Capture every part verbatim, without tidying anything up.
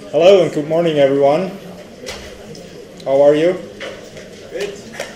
Hello and good morning, everyone. How are you? Good.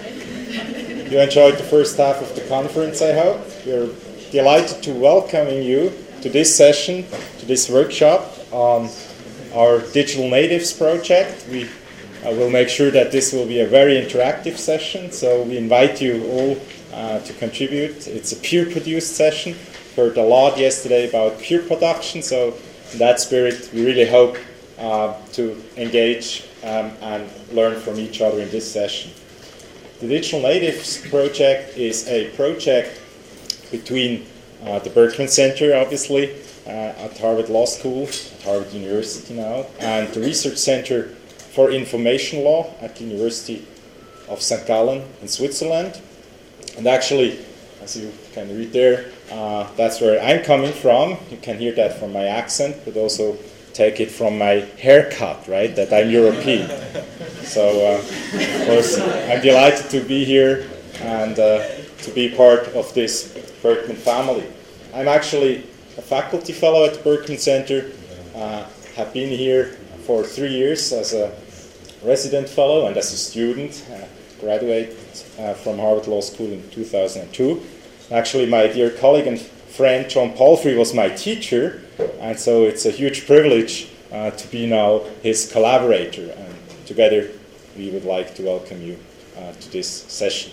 You enjoyed the first half of the conference, I hope. We're delighted to welcoming you to this session, to this workshop on our Digital Natives project. We uh, will make sure that this will be a very interactive session, so we invite you all uh, to contribute. It's a peer-produced session. Heard a lot yesterday about peer production, so in that spirit, we really hope uh, to engage um, and learn from each other in this session. The Digital Natives project is a project between uh, the Berkman Center, obviously, uh, at Harvard Law School, at Harvard University now, and the Research Center for Information Law at the University of Saint Gallen in Switzerland. And actually, as you can read there, uh, that's where I'm coming from. You can hear that from my accent, but also take it from my haircut, right, that I'm European. So, uh, of course, I'm delighted to be here and uh, to be part of this Berkman family. I'm actually a faculty fellow at the Berkman Center, uh, have been here for three years as a resident fellow and as a student, uh, graduated uh, from Harvard Law School in two thousand two. Actually, my dear colleague and friend John Palfrey was my teacher, and so it's a huge privilege uh, to be now his collaborator. And together, we would like to welcome you uh, to this session.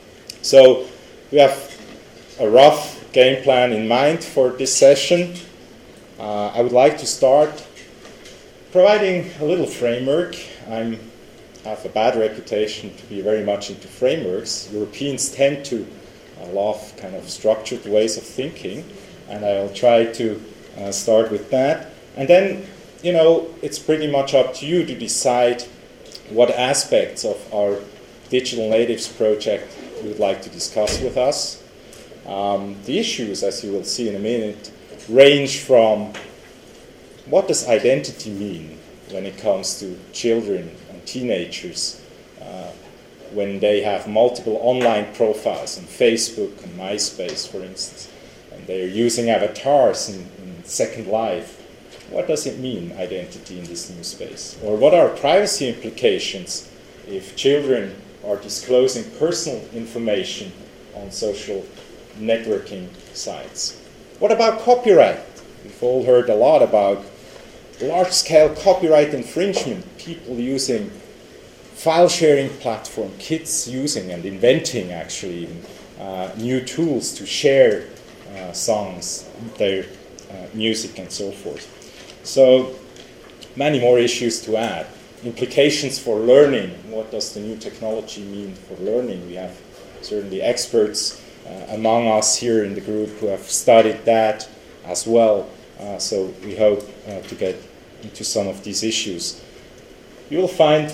So, we have a rough game plan in mind for this session. Uh, I would like to start providing a little framework. I have a bad reputation to be very much into frameworks. Europeans tend to uh, love kind of structured ways of thinking, and I'll try to uh, start with that. And then, you know, it's pretty much up to you to decide what aspects of our Digital Natives project you would like to discuss with us. Um, the issues, as you will see in a minute, range from what does identity mean when it comes to children and teenagers uh, when they have multiple online profiles on Facebook and MySpace, for instance, and they're using avatars in, in Second Life. What does it mean, identity in this new space? Or what are privacy implications if children are disclosing personal information on social networking sites? What about copyright? We've all heard a lot about large-scale copyright infringement, people using file-sharing platform, kids using and inventing actually uh, new tools to share uh, songs, their uh, music and so forth. So many more issues to add. Implications for learning. What does the new technology mean for learning? We have certainly experts uh, among us here in the group who have studied that as well. Uh, so we hope uh, to get into some of these issues. You will find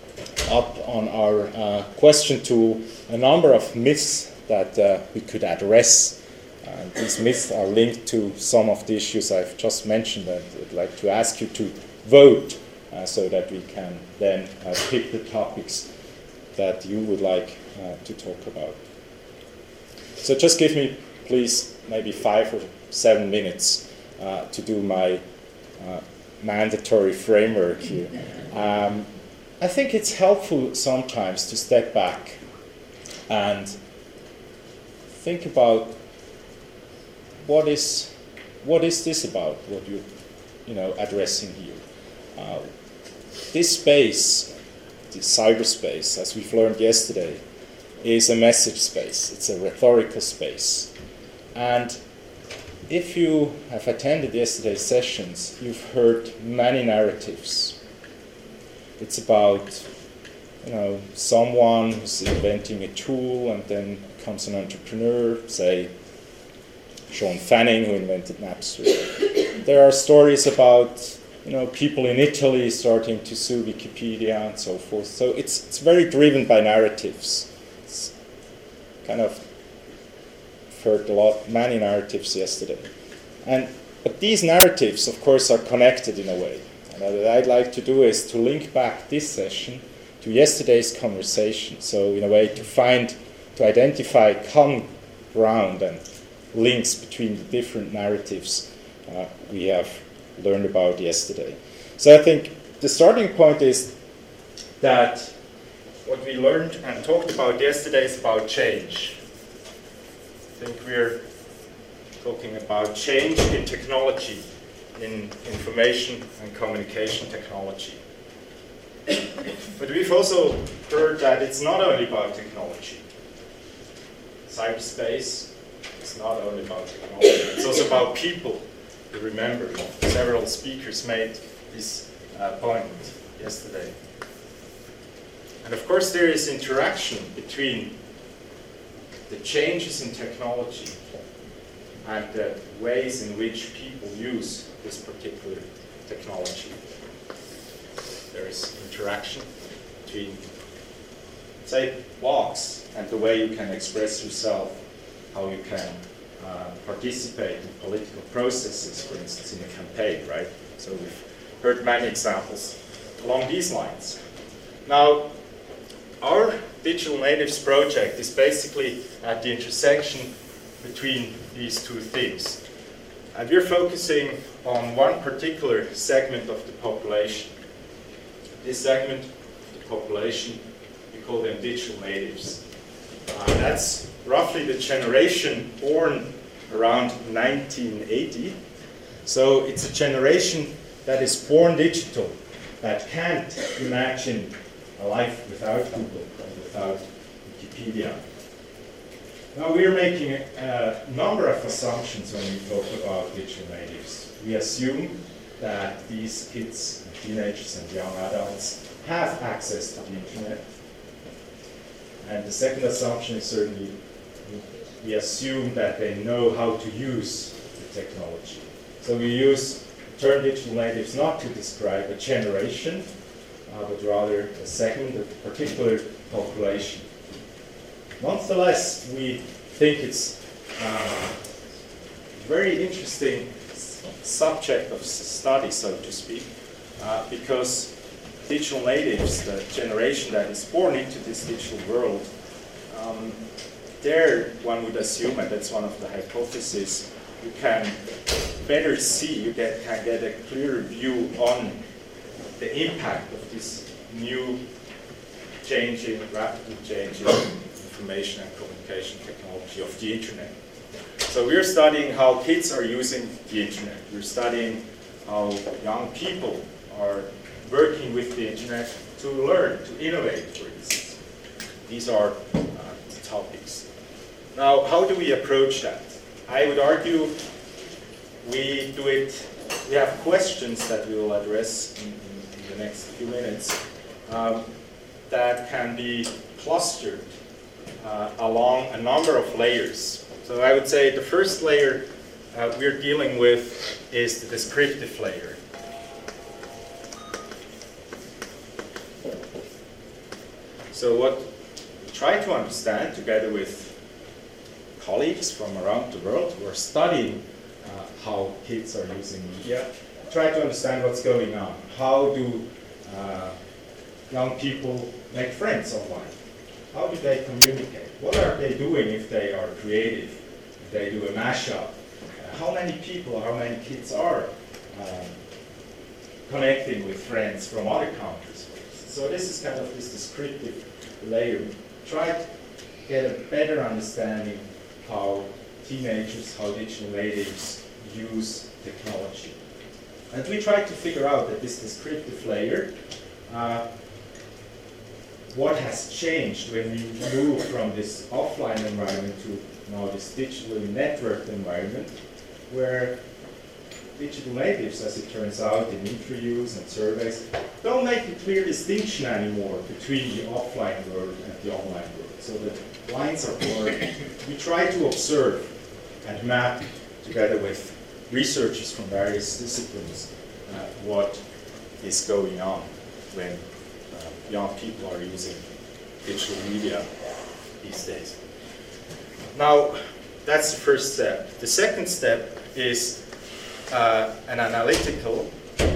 up on our uh, question tool a number of myths that uh, we could address. Uh, these myths are linked to some of the issues I've just mentioned, and I'd like to ask you to vote uh, so that we can then uh, pick the topics that you would like uh, to talk about. So just give me, please, maybe five or seven minutes uh, to do my uh, mandatory framework here. Um, I think it's helpful sometimes to step back and think about what is what is this about, what you're you know, addressing here. Uh, this space, this cyberspace, as we've learned yesterday, is a message space. It's a rhetorical space. And if you have attended yesterday's sessions, you've heard many narratives. It's about, you know, someone who's inventing a tool and then becomes an entrepreneur, say Sean Fanning, who invented Napster. There are stories about, you know, people in Italy starting to sue Wikipedia and so forth. So it's it's very driven by narratives. It's kind of heard a lot, many narratives yesterday. And but these narratives, of course, are connected in a way. And what I'd like to do is to link back this session to yesterday's conversation. So in a way to find, to identify common ground and links between the different narratives uh, we have learned about yesterday. So I think the starting point is that what we learned and talked about yesterday is about change. I think we're talking about change in technology, in information and communication technology. But we've also heard that it's not only about technology. Cyberspace is not only about technology, it's also about people. You remember, several speakers made this uh, point yesterday. And of course there is interaction between the changes in technology and the ways in which people use this particular technology. There is interaction between, say, blogs and the way you can express yourself, how you can uh, participate in political processes, for instance, in a campaign, right? So we've heard many examples along these lines. Now, our Digital Natives project is basically at the intersection between these two themes. And we're focusing on one particular segment of the population. This segment of the population, we call them digital natives. Uh, that's roughly the generation born around nineteen eighty. So it's a generation that is born digital, that can't imagine a life without Google and without Wikipedia. Now we're making a, a number of assumptions when we talk about digital natives. We assume that these kids and teenagers and young adults have access to the internet. And the second assumption is certainly we assume that they know how to use the technology. So we use the term digital natives not to describe a generation, uh, but rather a segment, a particular population. Nonetheless, we think it's uh, a very interesting subject of study, so to speak, uh, because digital natives, the generation that is born into this digital world, um, there one would assume, and that's one of the hypotheses, you can better see, you get, can get a clearer view on the impact of this new changing, rapidly changing information and communication technology of the internet. So we're studying how kids are using the internet. We're studying how young people are working with the internet to learn, to innovate, for instance. These are uh, the topics. Now, how do we approach that? I would argue we do it, we have questions that we will address in, in, in the next few minutes um, that can be clustered uh, along a number of layers. So I would say the first layer uh, we're dealing with is the descriptive layer. So what we try to understand together with colleagues from around the world who are studying uh, how kids are using media, try to understand what's going on. How do uh, young people make friends online? How do they communicate? What are they doing if they are creative, if they do a mashup? Uh, how many people, how many kids are uh, connecting with friends from other countries? So this is kind of this descriptive layer. Try to get a better understanding how teenagers, how digital natives use technology. And we try to figure out that this descriptive layer, uh, what has changed when we move from this offline environment to now this digitally networked environment, where digital natives, as it turns out in interviews and surveys, don't make a clear distinction anymore between the offline world and the online world. So the lines are blurred. We try to observe and map together with researchers from various disciplines uh, what is going on when uh, young people are using digital media these days. Now, that's the first step. The second step is uh, an analytical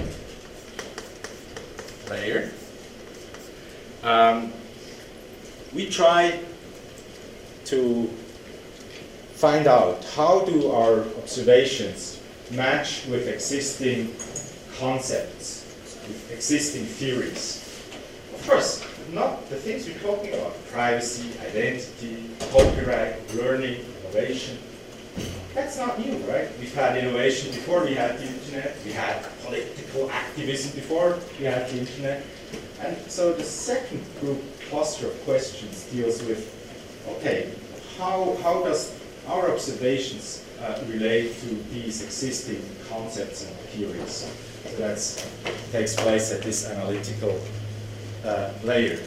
layer. Um, we try to find out how do our observations match with existing concepts with existing theories. Of course, not the things we're talking about, privacy, identity, copyright, learning, innovation. That's not new, right? We've had innovation before we had the internet, we had political activism before we had the internet. And so the second group cluster of questions deals with, okay, how, how does our observations uh, relate to these existing concepts and theories? So that takes place at this analytical uh, layer.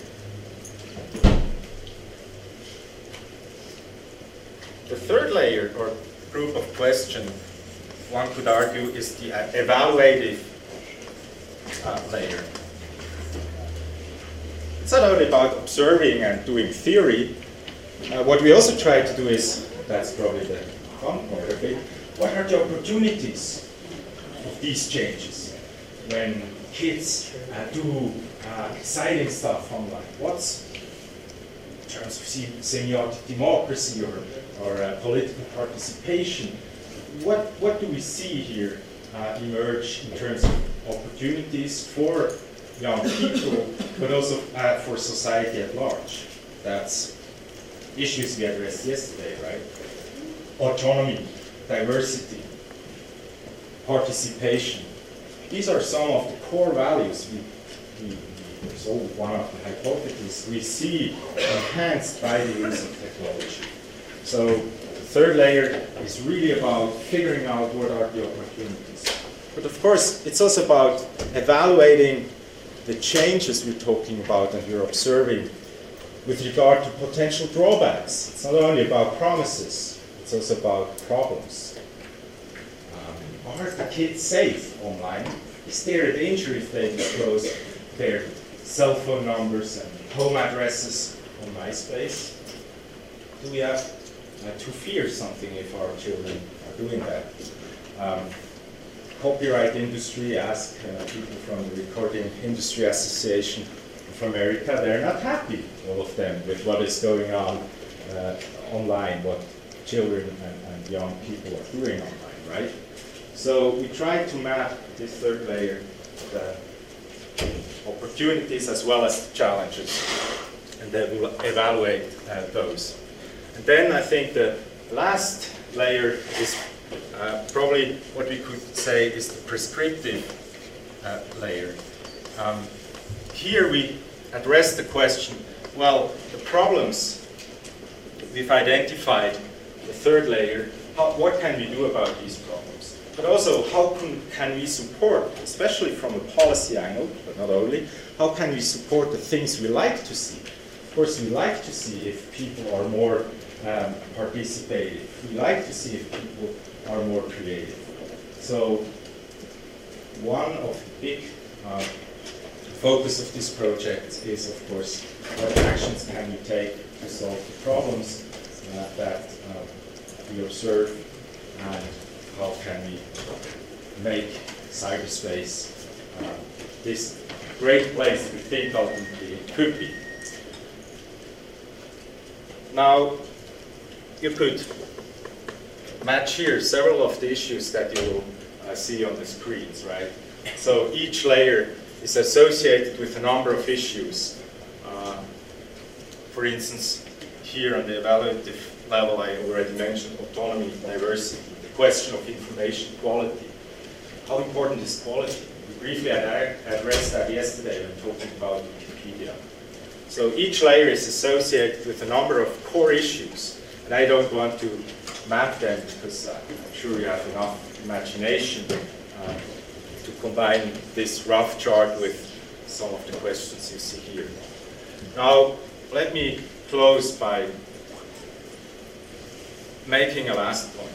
The third layer, or group of question, one could argue, is the uh, evaluative uh, layer. It's not only about observing and doing theory. Uh, what we also try to do is, that's probably the fun part of it, what are the opportunities of these changes? When kids uh, do uh, exciting stuff online, what's, in terms of semiotic democracy or, or uh, political participation, what, what do we see here uh, emerge in terms of opportunities for young people, but also uh, for society at large? That's issues we addressed yesterday, right? Autonomy, diversity, participation. These are some of the core values we, we, we so one of the hypotheses we see enhanced by the use of technology. So the third layer is really about figuring out what are the opportunities. But of course, it's also about evaluating the changes we're talking about and we're observing with regard to potential drawbacks. It's not only about promises, it's also about problems. Um, are the kids safe online? Is there a danger if they disclose their cell phone numbers and home addresses on MySpace? Do we have uh, to fear something if our children are doing that? Um, copyright industry, ask uh, people from the Recording Industry Association of America, they're not happy, all of them, with what is going on uh, online, what children and, and young people are doing online, right? So we try to map this third layer, the opportunities as well as the challenges, and then we'll evaluate uh, those. And then I think the last layer is uh, probably what we could say is the prescriptive uh, layer. Um, here we address the question, well, the problems we've identified, the third layer, how, what can we do about these problems? But also, how can, can we support, especially from a policy angle, but not only, how can we support the things we like to see? Of course, we like to see if people are more um, participative. We like to see if people are more creative. So, one of the big uh, focus of this project is, of course, what actions can we take to solve the problems uh, that uh, we observe, and how can we make cyberspace uh, this great place we think ultimately it could be. Now, you could match here several of the issues that you will uh, see on the screens, right? So each layer is associated with a number of issues. Uh, for instance, here on the evaluative level, I already mentioned autonomy, diversity, the question of information quality. How important is quality? We briefly ad addressed that yesterday when talking about Wikipedia. So each layer is associated with a number of core issues, and I don't want to map them because uh, I'm sure you have enough imagination uh, to combine this rough chart with some of the questions you see here. Now, let me close by making a last point.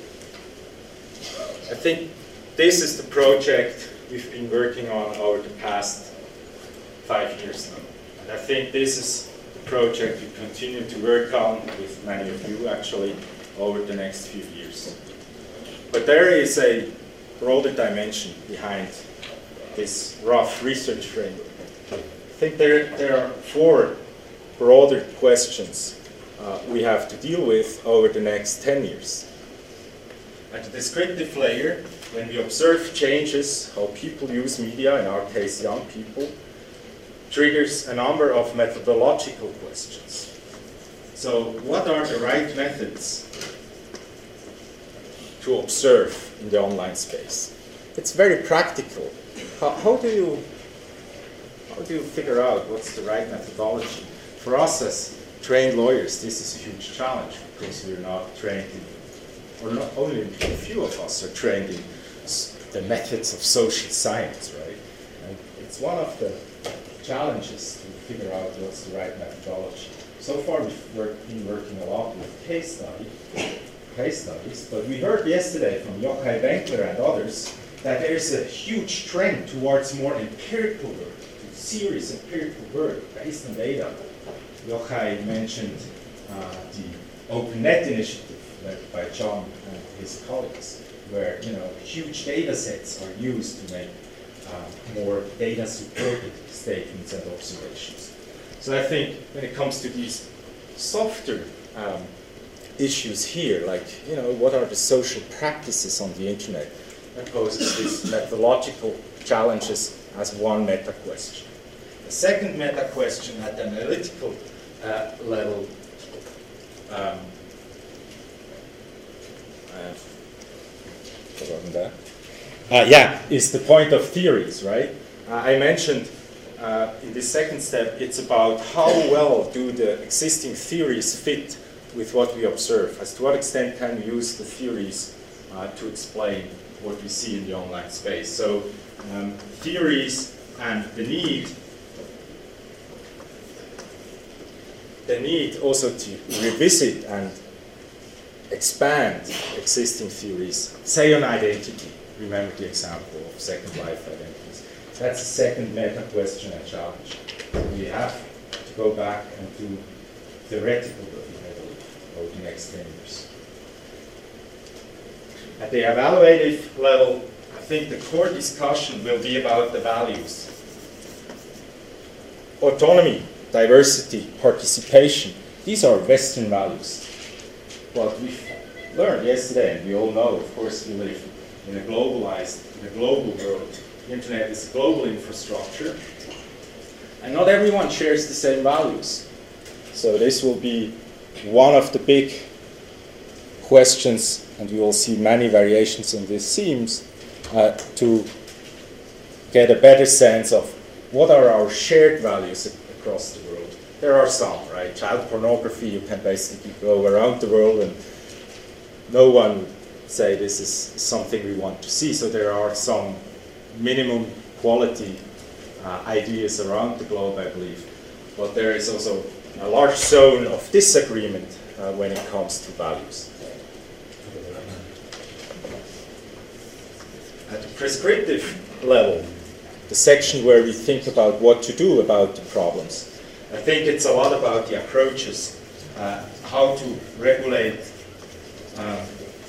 I think this is the project we've been working on over the past five years now. And I think this is the project we continue to work on with many of you actually over the next few years. But there is a broader dimension behind this rough research framework. I think there, there are four broader questions uh, we have to deal with over the next ten years. At the descriptive layer, when we observe changes, how people use media, in our case young people, triggers a number of methodological questions. So what are the right methods to observe in the online space? It's very practical. How, how do you how do you figure out what's the right methodology? For us as trained lawyers, this is a huge challenge because we're not trained in, or not only a few of us are trained in the methods of social science, right? And it's one of the challenges to figure out what's the right methodology. So far, we've worked, been working a lot with case study, case studies, but we heard yesterday from Yochai Benkler and others that there is a huge trend towards more empirical work, to serious empirical work based on data. Yochai mentioned uh, the OpenNet initiative led by John and his colleagues, where you know huge data sets are used to make uh, more data-supported statements and observations. So I think when it comes to these softer um, issues here, like you know what are the social practices on the internet, that poses these methodological challenges as one meta question. The second meta question at the analytical uh, level um, I've forgotten that. Uh, yeah, is the point of theories, right? Uh, I mentioned uh, in this second step, it's about how well do the existing theories fit with what we observe. As to what extent can we use the theories uh, to explain what we see in the online space. So um, theories and the need, the need also to revisit and expand existing theories, say on identity. Remember the example of Second Life identities. That's the second meta question and challenge. We have to go back and do theoretical work, I believe, over the next ten years. At the evaluative level, I think the core discussion will be about the values. Autonomy, diversity, participation, these are Western values. What we've learned yesterday, and we all know, of course, we live in a globalized, in a global world. The internet is a global infrastructure, and not everyone shares the same values. So this will be one of the big questions, and we will see many variations on these themes, uh, to get a better sense of what are our shared values across the world. There are some, right? Child pornography, you can basically go around the world and no one would say this is something we want to see. So there are some minimum quality uh, ideas around the globe, I believe. But there is also a large zone of disagreement uh, when it comes to values. At the prescriptive level, the section where we think about what to do about the problems, I think it's a lot about the approaches, uh, how to regulate, uh,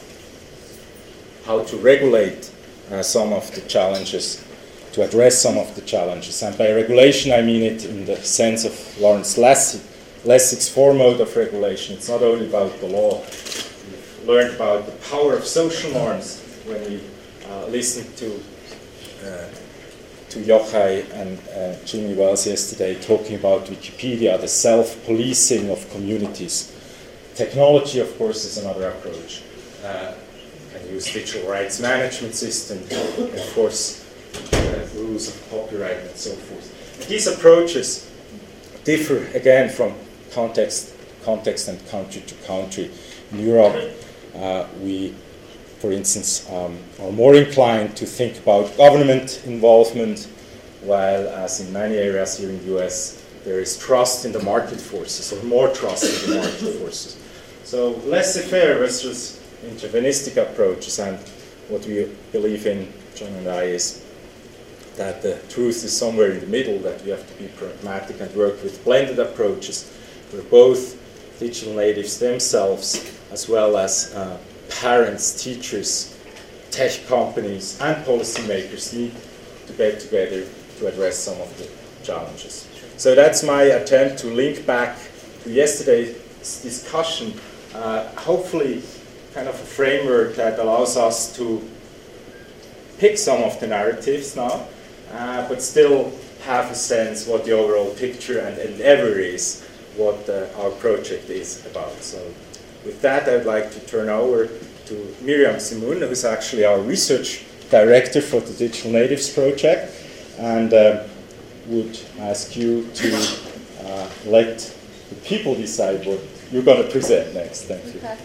how to regulate uh, some of the challenges, to address some of the challenges. And by regulation, I mean it in the sense of Lawrence Lessig, Lessig's four mode of regulation. It's not only about the law. We've learned about the power of social norms when we uh, listened to uh, to Yochai and uh, Jimmy Wells yesterday talking about Wikipedia, the self-policing of communities. Technology, of course, is another approach. Uh, you can use digital rights management system, of course, uh, rules of copyright and so forth. And these approaches differ, again, from context, context and country to country. In Europe, uh, we for instance, um, are more inclined to think about government involvement, while as in many areas here in the U S, there is trust in the market forces, or more trust in the market forces. So laissez-faire versus intervenistic approaches, and what we believe in, John and I, is that the truth is somewhere in the middle, that we have to be pragmatic and work with blended approaches, where both digital natives themselves, as well as uh, parents, teachers, tech companies, and policymakers need to get together to address some of the challenges. So that's my attempt to link back to yesterday's discussion, uh, hopefully kind of a framework that allows us to pick some of the narratives now, uh, but still have a sense what the overall picture and endeavor is, what uh, our project is about. So with that, I'd like to turn over to Miriam Simoun, who's actually our research director for the Digital Natives Project, and uh, would ask you to uh, let the people decide what you're going to present next. Thank you. Okay.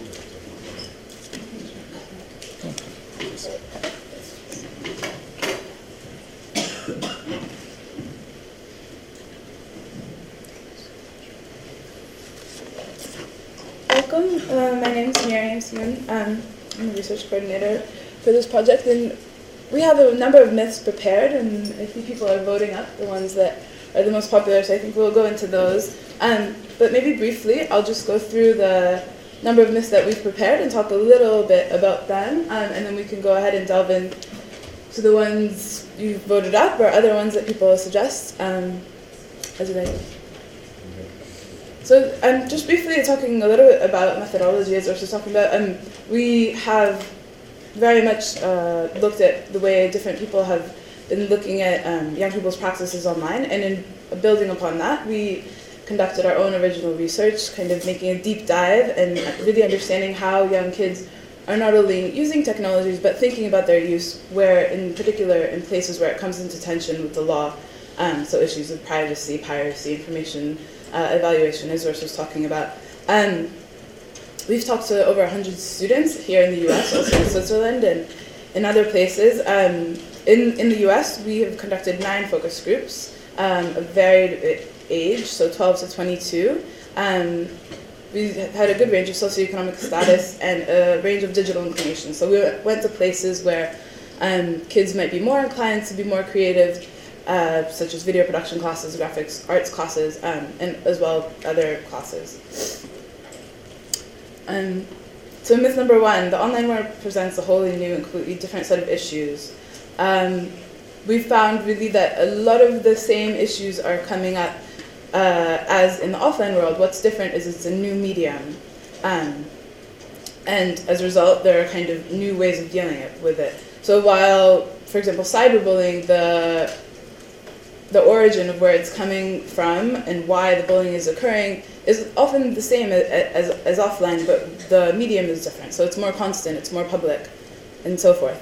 Welcome. Uh, my name is Miriam Simoun. Um, I'm a research coordinator for this project, and we have a number of myths prepared, and I think people are voting up the ones that are the most popular, so I think we'll go into those. Um, but maybe briefly, I'll just go through the number of myths that we've prepared and talk a little bit about them, um, and then we can go ahead and delve in to the ones you've voted up or other ones that people suggest, um, as you like. So I'm um, just briefly talking a little bit about methodology, as I was just talking about. Um, we have very much uh, looked at the way different people have been looking at um, young people's practices online, and in building upon that, we conducted our own original research, kind of making a deep dive and really understanding how young kids are not only using technologies, but thinking about their use, where in particular in places where it comes into tension with the law, um, so issues of privacy, piracy, information uh, evaluation, as Urs was talking about. Um, we've talked to over one hundred students here in the U S, also in Switzerland, and in other places. Um, in, in the U S, we have conducted nine focus groups um, of varied age, so twelve to twenty-two. Um, we had a good range of socioeconomic status and a range of digital inclination. So we went to places where um, kids might be more inclined to be more creative, uh, such as video production classes, graphics arts classes, um, and as well other classes. Um, so myth number one, the online world presents a wholly new and completely different set of issues. Um, we found really that a lot of the same issues are coming up Uh, as in the offline world. What's different is it's a new medium. Um, and as a result, there are kind of new ways of dealing with it. So while, for example, cyberbullying, the, the origin of where it's coming from and why the bullying is occurring is often the same as, as, as offline, but the medium is different. So it's more constant, it's more public, and so forth.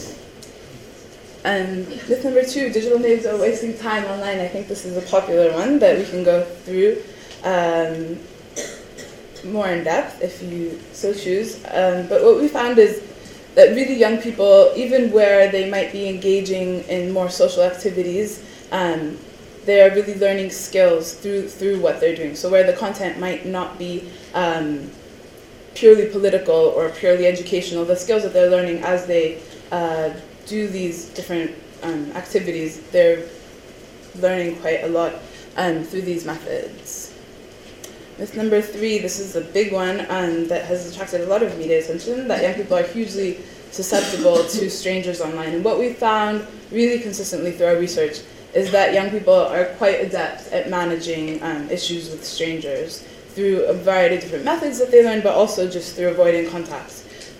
And myth number two, digital natives are wasting time online. I think this is a popular one that we can go through um, more in depth if you so choose. Um, but what we found is that really young people, even where they might be engaging in more social activities, um, they are really learning skills through through what they're doing. So where the content might not be um, purely political or purely educational, the skills that they're learning as they uh, do these different um, activities, they're learning quite a lot um, through these methods. Myth number three, this is a big one um, that has attracted a lot of media attention, that young people are hugely susceptible to strangers online. And what we found really consistently through our research is that young people are quite adept at managing um, issues with strangers through a variety of different methods that they learn, but also just through avoiding contact.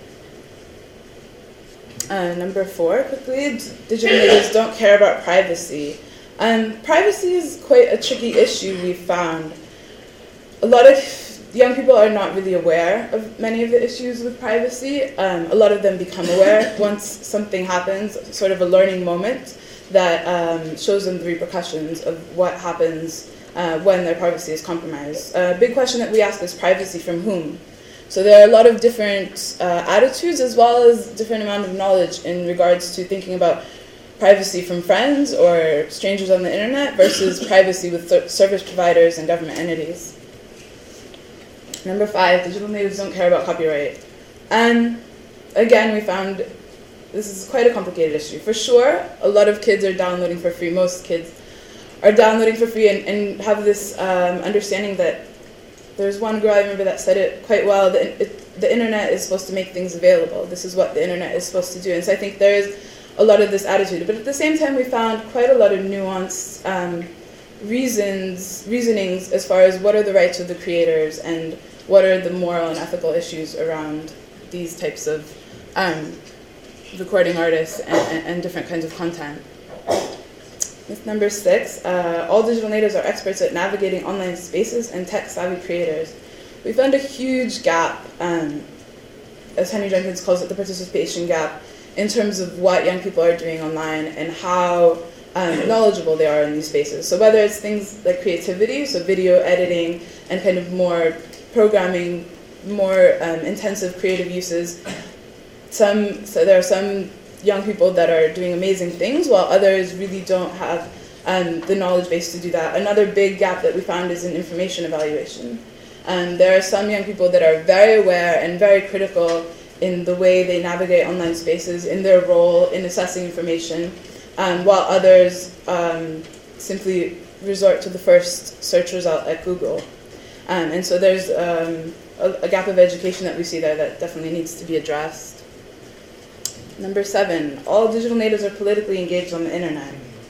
Uh, number four, quickly, digital natives don't care about privacy. Um, privacy is quite a tricky issue, we've found. A lot of young people are not really aware of many of the issues with privacy. Um, a lot of them become aware once something happens, sort of a learning moment that um, shows them the repercussions of what happens uh, when their privacy is compromised. A big question that we ask is privacy from whom? So there are a lot of different uh, attitudes as well as different amount of knowledge in regards to thinking about privacy from friends or strangers on the internet versus privacy with service providers and government entities. Number five, digital natives don't care about copyright. And again, we found this is quite a complicated issue. For sure, a lot of kids are downloading for free. Most kids are downloading for free and, and have this um, understanding that there's one girl I remember that said it quite well, that it, the internet is supposed to make things available. This is what the internet is supposed to do. And so I think there is a lot of this attitude. But at the same time, we found quite a lot of nuanced um, reasons, reasonings as far as what are the rights of the creators and what are the moral and ethical issues around these types of um, recording artists and, and, and different kinds of content. Myth number six, uh, all digital natives are experts at navigating online spaces and tech-savvy creators. We found a huge gap, um, as Henry Jenkins calls it, the participation gap, in terms of what young people are doing online and how um, knowledgeable they are in these spaces. So whether it's things like creativity, so video editing and kind of more programming, more um, intensive creative uses, some so there are some young people that are doing amazing things, while others really don't have um, the knowledge base to do that. Another big gap that we found is in information evaluation. Um, there are some young people that are very aware and very critical in the way they navigate online spaces, in their role in assessing information, um, while others um, simply resort to the first search result at Google. Um, and so there's um, a, a gap of education that we see there that definitely needs to be addressed. Number seven, all digital natives are politically engaged on the internet.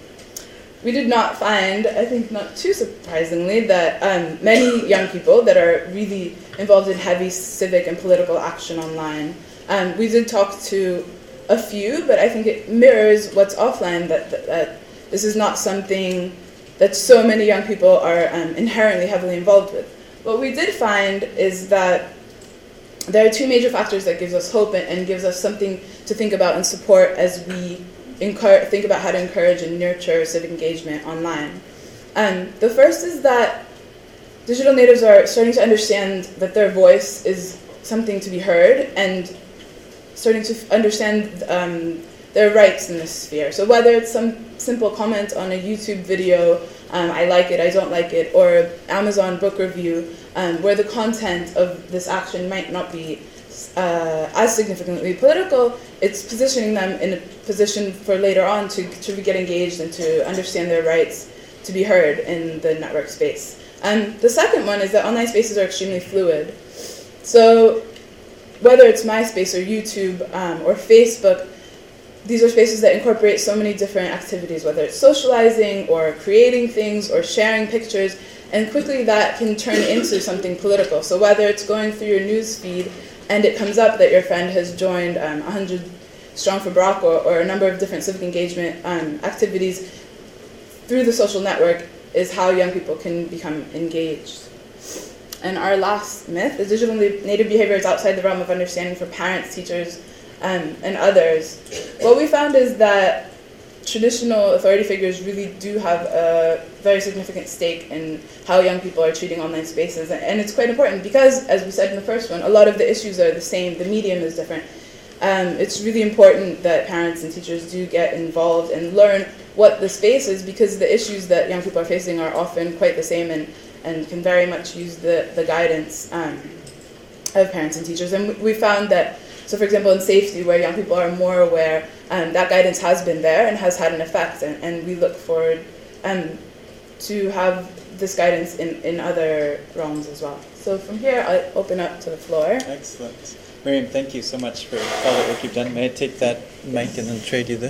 We did not find, I think not too surprisingly, that um, many young people that are really involved in heavy civic and political action online. Um, we did talk to a few, but I think it mirrors what's offline, that, that, that this is not something that so many young people are um, inherently heavily involved with. What we did find is that there are two major factors that gives us hope and, and gives us something to think about and support as we encourage, think about how to encourage and nurture civic engagement online. Um, the first is that digital natives are starting to understand that their voice is something to be heard and starting to f- understand um, their rights in this sphere. So whether it's some simple comment on a YouTube video, um, I like it, I don't like it, or Amazon book review, um, where the content of this action might not be uh, as significantly political, it's positioning them in a position for later on to, to get engaged and to understand their rights to be heard in the network space. And the second one is that online spaces are extremely fluid. So whether it's MySpace or YouTube um, or Facebook, these are spaces that incorporate so many different activities, whether it's socializing or creating things or sharing pictures, and quickly that can turn into something political. So whether it's going through your news feed and it comes up that your friend has joined um, one hundred Strong for Barack or, or a number of different civic engagement um, activities through the social network is how young people can become engaged. And our last myth is digital native behavior is outside the realm of understanding for parents, teachers, um, and others. What we found is that traditional authority figures really do have a very significant stake in how young people are treating online spaces. And it's quite important because, as we said in the first one, a lot of the issues are the same, the medium is different. Um, it's really important that parents and teachers do get involved and learn what the space is, because the issues that young people are facing are often quite the same and, and can very much use the, the guidance um, of parents and teachers. And we found that, so for example, in safety, where young people are more aware, um, that guidance has been there and has had an effect, and, and we look forward um, to have this guidance in, in other realms as well. So from here, I'll open up to the floor. Excellent. Miriam, thank you so much for all the work you've done. May I take that mic and then trade you this?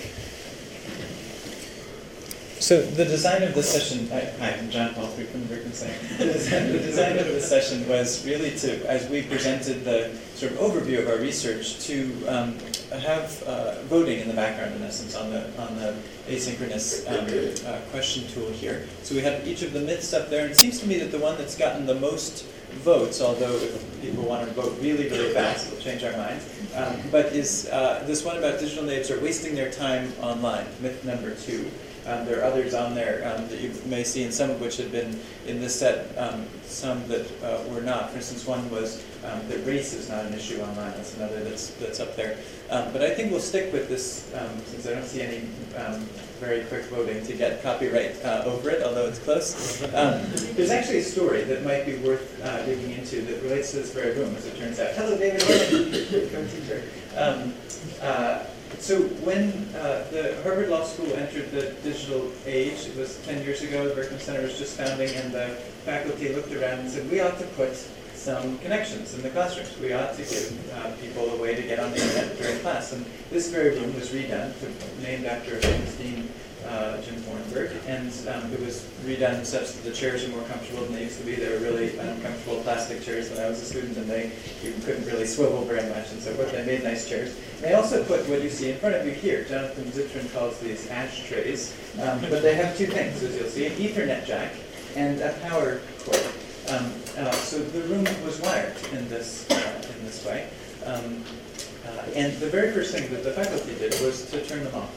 So the design of this session, I, hi, I'm John Palfrey from Berkeley Center. The design, the design of this session was really to, as we presented the sort of overview of our research, to um, have uh, voting in the background, in essence, on the on the asynchronous um, uh, question tool here. So we have each of the myths up there, and it seems to me that the one that's gotten the most votes, although if people want to vote really, really fast, it'll change our minds, um, but is uh, this one about digital natives are wasting their time online, myth number two. Um, there are others on there um, that you may see, and some of which have been in this set, um, some that uh, were not. For instance, one was um, that race is not an issue online. That's another that's that's up there. Um, but I think we'll stick with this, um, since I don't see any um, very quick voting to get copyright uh, over it, although it's close. Um, there's actually a story that might be worth uh, digging into that relates to this very room, as it turns out. Hello, David. Co-teacher. Um, uh, So when uh, the Harvard Law School entered the digital age, it was ten years ago, the Berkman Center was just founding, and the faculty looked around and said, we ought to put some connections in the classrooms. We ought to give uh, people a way to get on the internet during class. And this very room was redone, to, named after a famous dean uh, Jim Thornburg, and um, it was redone such that the chairs are more comfortable than they used to be. They were really uncomfortable plastic chairs when I was a student, and they you couldn't really swivel very much, and so forth. They made nice chairs. And they also put what you see in front of you here. Jonathan Zittrain calls these ashtrays, um, but they have two things, as you'll see, an Ethernet jack and a power cord. Um, uh, so the room was wired in this uh, in this way. Um, uh, and the very first thing that the faculty did was to turn them off.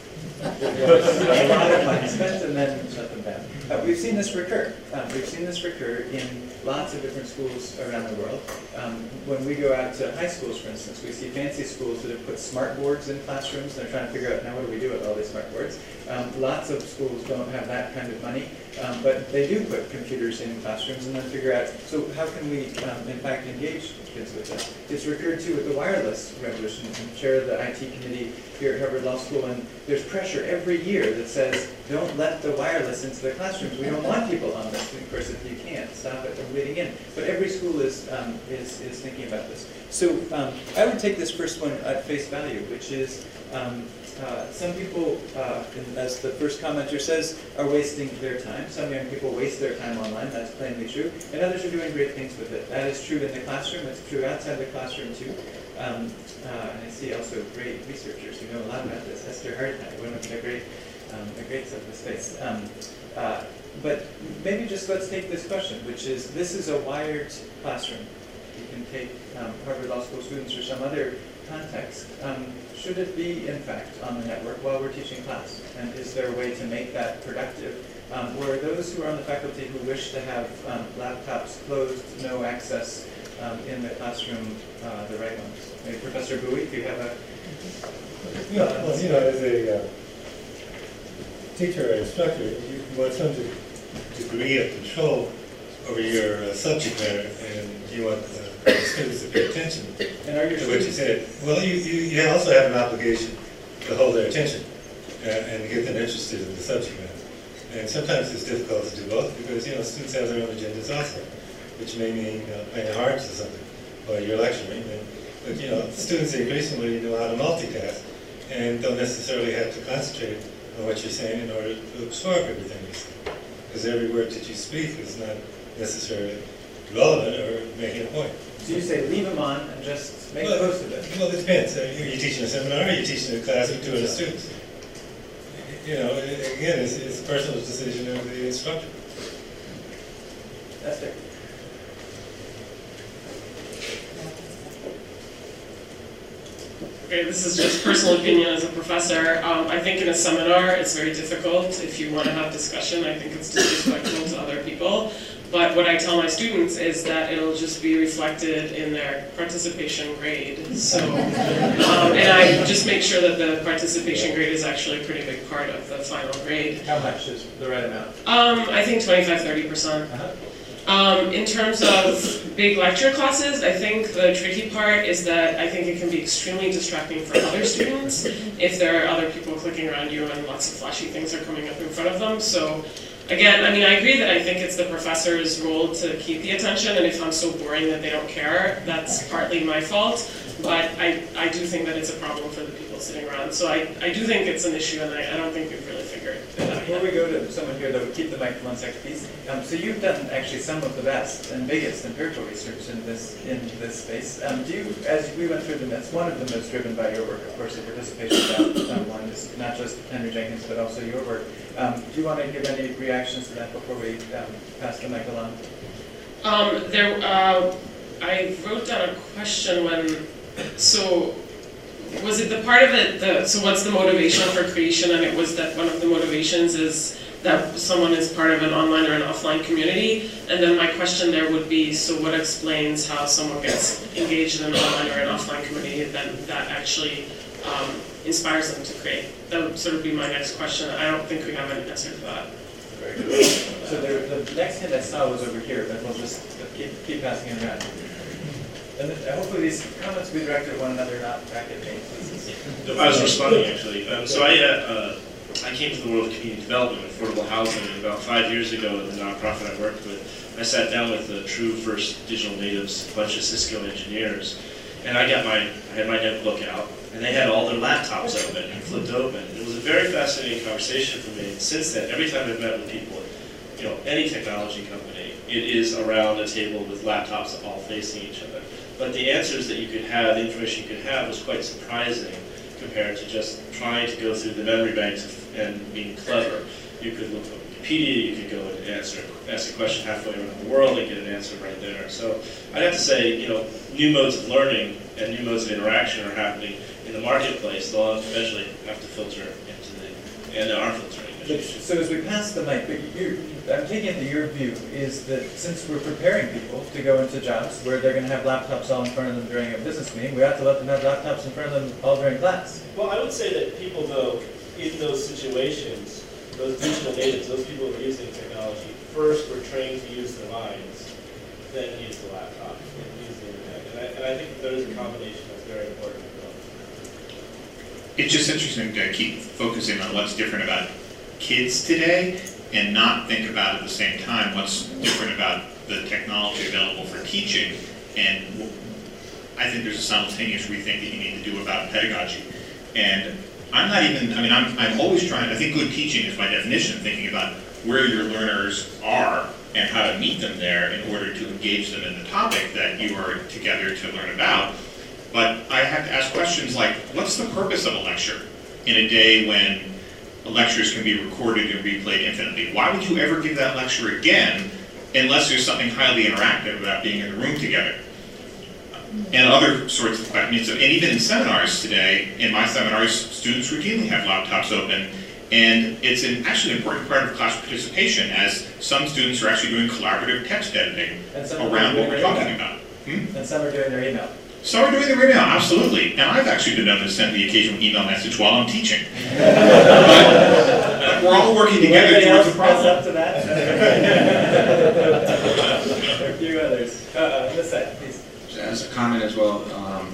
A lot of money spent and then shut them down. Uh, we've seen this recur. Um, we've seen this recur in lots of different schools around the world. Um, when we go out to high schools, for instance, we see fancy schools that have put smart boards in classrooms. They're trying to figure out, now what do we do with all these smart boards? Um, lots of schools don't have that kind of money, um, but they do put computers in classrooms and then figure out, so how can we, um, in fact, engage kids with this? It's recurred to with the wireless revolution. I'm chair of the I T committee here at Harvard Law School, and there's pressure every year that says, don't let the wireless into the classrooms. We don't want people on this. Of course, if you can't, stop it from bleeding in. But every school is, um, is, is thinking about this. So um, I would take this first one at face value, which is um, uh, some people, uh, as the first commenter says, are wasting their time. Some young people waste their time online. That's plainly true. And others are doing great things with it. That is true in the classroom. It's true outside the classroom, too. Um, uh, and I see also great researchers who know a lot about this. Esther Hartnett, one of the great, um, the greats of the space. Um, uh, but maybe just let's take this question, which is, this is a wired classroom. You can take um, Harvard Law School students or some other context. Um, should it be, in fact, on the network while we're teaching class? And is there a way to make that productive? Um, or are those who are on the faculty who wish to have um, laptops closed, no access um, in the classroom, uh, the right ones? Maybe Professor Bowie, do you have a... Yeah, well, you know, as a uh, teacher or instructor, you want some de degree of control over your uh, subject matter, and you want uh, the students to pay attention and are your to what you said. Well, you, you, you also have an obligation to hold their attention uh, and to get them interested in the subject matter. And sometimes it's difficult to do both because, you know, students have their own agendas also, which may mean uh, playing harps or something, or you're lecturing. And, but, you know, students increasingly know how to multitask and don't necessarily have to concentrate on what you're saying in order to absorb everything you say. Because every word that you speak is not necessarily relevant or making a point. So you say leave them on and just make well, the most of it? Well, it depends. Are you teaching a seminar or are you teaching a class with two hundred students? You know, again, it's, it's a personal decision of the instructor. That's it. Okay, this is just personal opinion as a professor. Um, I think in a seminar it's very difficult. If you want to have discussion, I think it's disrespectful to other people. But what I tell my students is that it'll just be reflected in their participation grade. So, um, and I just make sure that the participation grade is actually a pretty big part of the final grade. How much is the right amount? Um, I think twenty-five to thirty percent. Uh-huh. Um, in terms of big lecture classes, I think the tricky part is that I think it can be extremely distracting for other students if there are other people clicking around you and lots of flashy things are coming up in front of them. So again, I mean, I agree that I think it's the professor's role to keep the attention, and if I'm so boring that they don't care, that's partly my fault. But I, I do think that it's a problem for the people sitting around. So I, I do think it's an issue, and I, I don't think we've really figured it out yet. Before we go to someone here, though, keep the mic for one second, please. Um, so you've done actually some of the best and biggest empirical research in this in this space. Um, do you, as we went through them, that's one of them that's driven by your work, of course, the participation about um, one is not just Henry Jenkins, but also your work. Um, do you want to give any reactions to that before we um, pass the mic along? Um, there, uh, I wrote down a question when, so was it the part of it, the, so what's the motivation for creation? And it was that one of the motivations is that someone is part of an online or an offline community. And then my question there would be, so what explains how someone gets engaged in an online or an offline community that, that actually um, inspires them to create? That would sort of be my next question. I don't think we have an answer to that. Very good. So there, the next hand I saw was over here, but we'll just keep, keep passing it around. And then, hopefully these comments will be directed at one another, not back at me. I was responding, actually. Um, so I, uh, I came to the world of community development, affordable housing, and about five years ago at the nonprofit I worked with, I sat down with the true first digital natives, a bunch of Cisco engineers, And I got my, I had my notebook out, and they had all their laptops open and flipped open. It was a very fascinating conversation for me. And since then, every time I've met with people, you know, any technology company, it is around a table with laptops all facing each other. But the answers that you could have, the information you could have, was quite surprising compared to just trying to go through the memory banks and being clever. You could look at Wikipedia, you could go and answer, ask a question halfway around the world and get an answer right there. So I'd have to say, you know, new modes of learning and new modes of interaction are happening in the marketplace. They'll eventually have to filter into the, and they are filtering. But, so as we pass the mic, but you're, I'm taking it that your view is that since we're preparing people to go into jobs where they're going to have laptops all in front of them during a business meeting, we have to let them have laptops in front of them all during class. Well, I would say that people, though, in those situations, those digital natives, those people who are using technology, first were trained to use their minds, then use the laptop, and use the internet. And I, and I think there is a combination that's very important. It's just interesting to keep focusing on what's different about kids today and not think about at the same time what's different about the technology available for teaching. And I think there's a simultaneous rethink that you need to do about pedagogy. And I'm not even, I mean, I'm, I'm always trying, I think good teaching is by definition thinking about where your learners are and how to meet them there in order to engage them in the topic that you are together to learn about. But I have to ask questions like, what's the purpose of a lecture in a day when lectures can be recorded and replayed infinitely? Why would you ever give that lecture again unless there's something highly interactive about being in the room together? And other sorts of questions. And even in seminars today, in my seminars, students routinely have laptops open. And it's an, actually an important part of class participation, as some students are actually doing collaborative text editing around what we're talking about. Hmm? And some are doing their email. Some are doing their email, absolutely. And I've actually been known to send the occasional email message while I'm teaching. But we're all working together towards the problem. Up to that? There are a few others. Uh, this side, please. As a comment as well, um,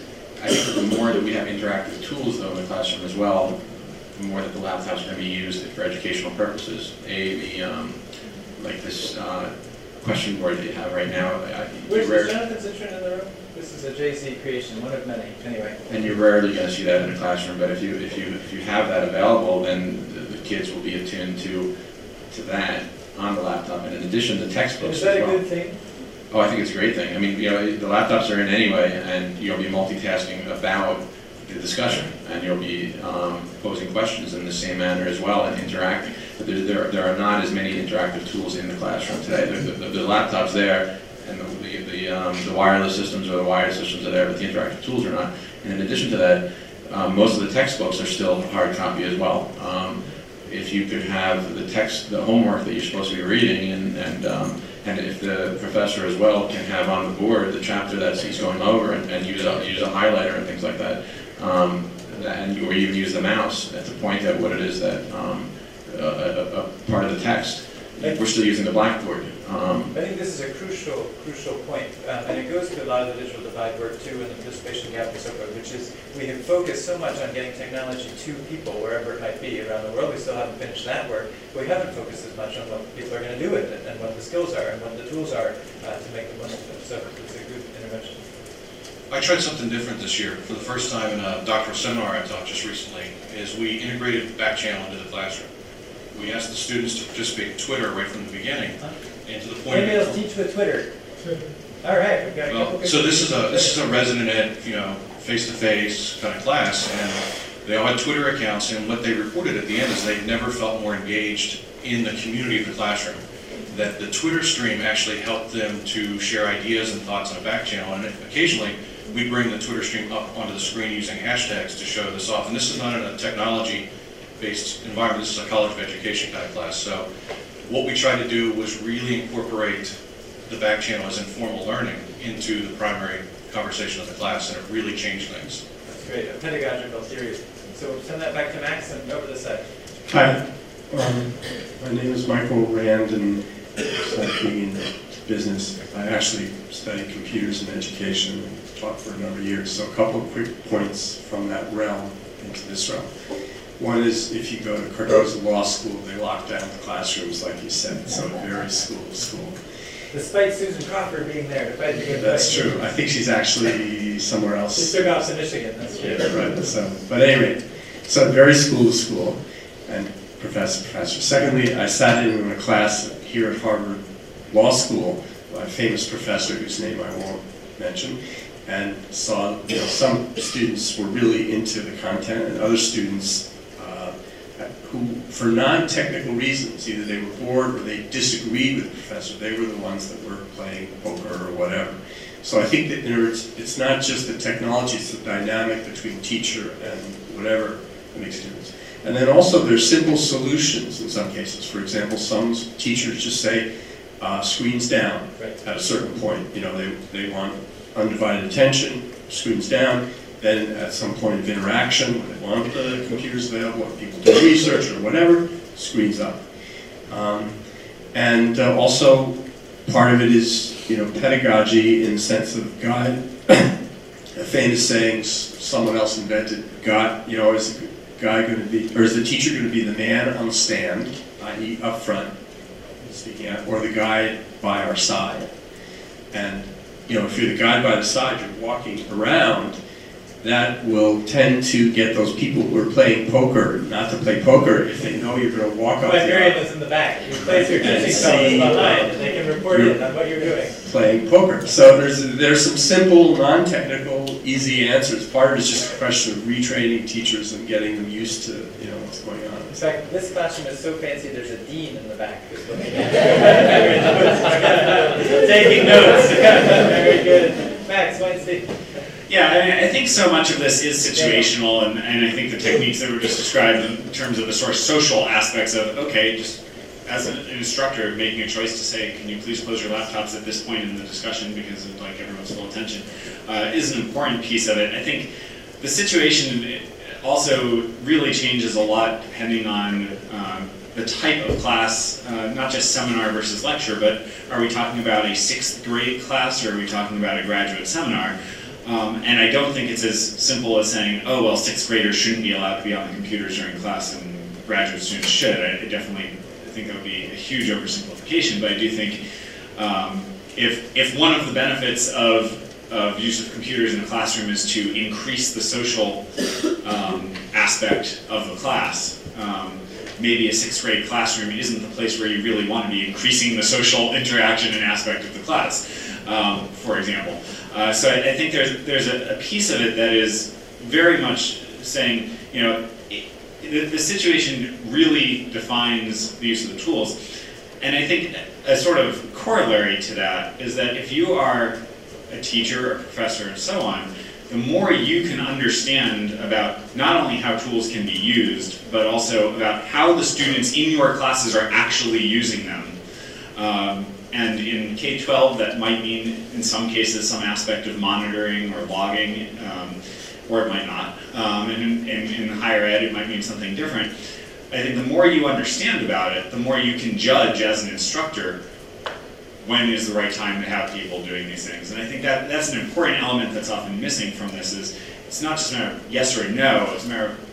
I think the more that we have interactive tools though in the classroom as well, the more that the laptops are going to be used for educational purposes. A, the, um, like this uh, question board that you have right now. I, Where's rare, Jonathan Citron in the room? This is a J C creation, one of many, anyway. And you're rarely going to see that in a classroom, but if you if you if you have that available, then the, the kids will be attuned to to that on the laptop. And in addition to textbooks Is that as a well. good thing? Oh, I think it's a great thing. I mean, you know, the laptops are in anyway, and you'll be multitasking about the discussion, and you'll be um, posing questions in the same manner as well and interacting. But there, there, there are not as many interactive tools in the classroom today. The, the, the laptop's there, and the, the, the, um, the wireless systems or the wired systems are there, but the interactive tools are not. And in addition to that, um, most of the textbooks are still hard copy as well. Um, if you could have the text, the homework that you're supposed to be reading, and, and um, And if the professor as well can have on the board the chapter that he's going over and, and use, a, use a highlighter and things like that, um, and or even use the mouse to point at what it is that um, a, a, a part of the text. We're still using the blackboard. Um, I think this is a crucial, crucial point, um, and it goes to a lot of the digital divide work too, and the participation gap and so forth, which is we have focused so much on getting technology to people wherever it might be around the world. We still haven't finished that work, but we haven't focused as much on what people are going to do with it and what the skills are and what the tools are uh, to make the most of it. So it's a good intervention. I tried something different this year. For the first time in a doctoral seminar I taught just recently, is we integrated back channel into the classroom. We asked the students to participate in Twitter right from the beginning, and to the point. Maybe I'll teach with Twitter. All right, we've got a couple. Well, so this is a this is a resident ed, you know, face-to-face kind of class, and they all had Twitter accounts, and what they reported at the end is they never felt more engaged in the community of the classroom. That the Twitter stream actually helped them to share ideas and thoughts on a back channel, and occasionally we bring the Twitter stream up onto the screen using hashtags to show this off. And this is not in a technology-based environment. This is a college of education kind of class. So what we tried to do was really incorporate the back channel as informal learning into the primary conversation of the class, and it really changed things. That's great. A pedagogical theory. So send that back to Max and over this side. Hi, um, my name is Michael Rand, and besides being in business, I actually studied computers and education and taught for a number of years. So a couple of quick points from that realm into this realm. One is, if you go to Cardozo Law School, they lock down the classrooms, like you said, so it varies school to school. despite Susan Crawford being there to fight the good That's fight. true. I think she's actually somewhere else. She took off to Michigan, that's true. Yeah, right. So, but anyway, so very school to school, and professor, professor. Secondly, I sat in a class here at Harvard Law School by a famous professor whose name I won't mention, and saw, you know, some students were really into the content, and other students uh, who, for non-technical reasons, either they were bored or they disagreed with the professor, they were the ones that were playing poker or whatever. So I think that it's, it's not just the technology, it's the dynamic between teacher and whatever makes a difference. And then also there's simple solutions in some cases. For example, some teachers just say, uh, screens down at a certain point. You know, they, they want undivided attention, screens down. Then at some point of interaction, when they want the computers available, when people do research or whatever, screens up. Um, and uh, also, part of it is, you know, pedagogy in the sense of guide. A famous saying someone else invented, God, you know, is the guy going to be, or is the teacher going to be the man on the stand, that is up front, speaking out, or the guide by our side? And, you know, if you're the guide by the side, you're walking around, that will tend to get those people who are playing poker not to play poker if they know you're going to walk up. Librarian is in the back. You place your teaching fellows behind, and they can report in on what you're doing. Playing poker. So there's there's some simple, non-technical, easy answers. Part of it is just a question of retraining teachers and getting them used to, you know, what's going on. In fact, this classroom is so fancy. There's a dean in the back who's looking at it. Taking notes. Very good. Max Weinstein. Yeah, I, I think so much of this is situational, and, and I think the techniques that were just described in terms of the sort of social aspects of, okay, just as an instructor making a choice to say, can you please close your laptops at this point in the discussion because of like everyone's full attention, uh, is an important piece of it. I think the situation also really changes a lot depending on um, the type of class, uh, not just seminar versus lecture, but are we talking about a sixth grade class or are we talking about a graduate seminar? Um, and I don't think it's as simple as saying, oh, well, sixth graders shouldn't be allowed to be on the computers during class and graduate students should. I, I definitely I think that would be a huge oversimplification, but I do think um, if, if one of the benefits of, of use of computers in the classroom is to increase the social um, aspect of the class, um, maybe a sixth grade classroom isn't the place where you really want to be increasing the social interaction and aspect of the class, um, for example. Uh, so I, I think there's there's a, a piece of it that is very much saying, you know, it, the, the situation really defines the use of the tools. And I think a sort of corollary to that is that if you are a teacher, a professor, and so on, the more you can understand about not only how tools can be used, but also about how the students in your classes are actually using them. Um, And in K twelve, that might mean, in some cases, some aspect of monitoring or logging, um, or it might not. Um, and in, in, in higher ed, it might mean something different. I think the more you understand about it, the more you can judge as an instructor when is the right time to have people doing these things. And I think that that's an important element that's often missing from this is, it's not just a matter of yes or no, it's a matter of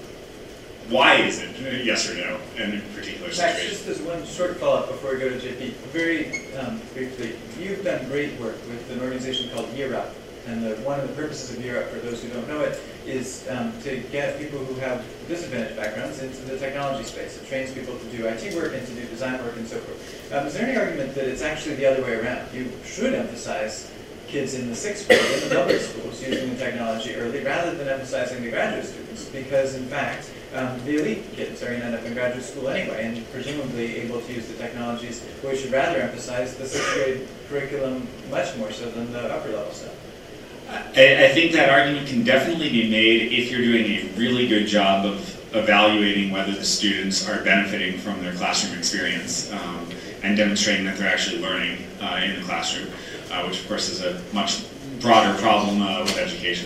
why is it yes or no in a particular Max, situation. just as one short follow-up before we go to J P, very um, briefly, you've done great work with an organization called Year Up, and the, one of the purposes of Year Up, for those who don't know it, is um, to get people who have disadvantaged backgrounds into the technology space. It trains people to do I T work and to do design work and so forth. Um, is there any argument that it's actually the other way around? You should emphasize kids in the sixth grade in the public schools using the technology early rather than emphasizing the graduate students, because in fact, Um, the elite kids are going to end up in graduate school anyway, and presumably able to use the technologies. We should rather emphasize the sixth grade curriculum much more so than the upper level stuff. I, I think that argument can definitely be made if you're doing a really good job of evaluating whether the students are benefiting from their classroom experience um, and demonstrating that they're actually learning uh, in the classroom, uh, which of course is a much broader problem uh, with education.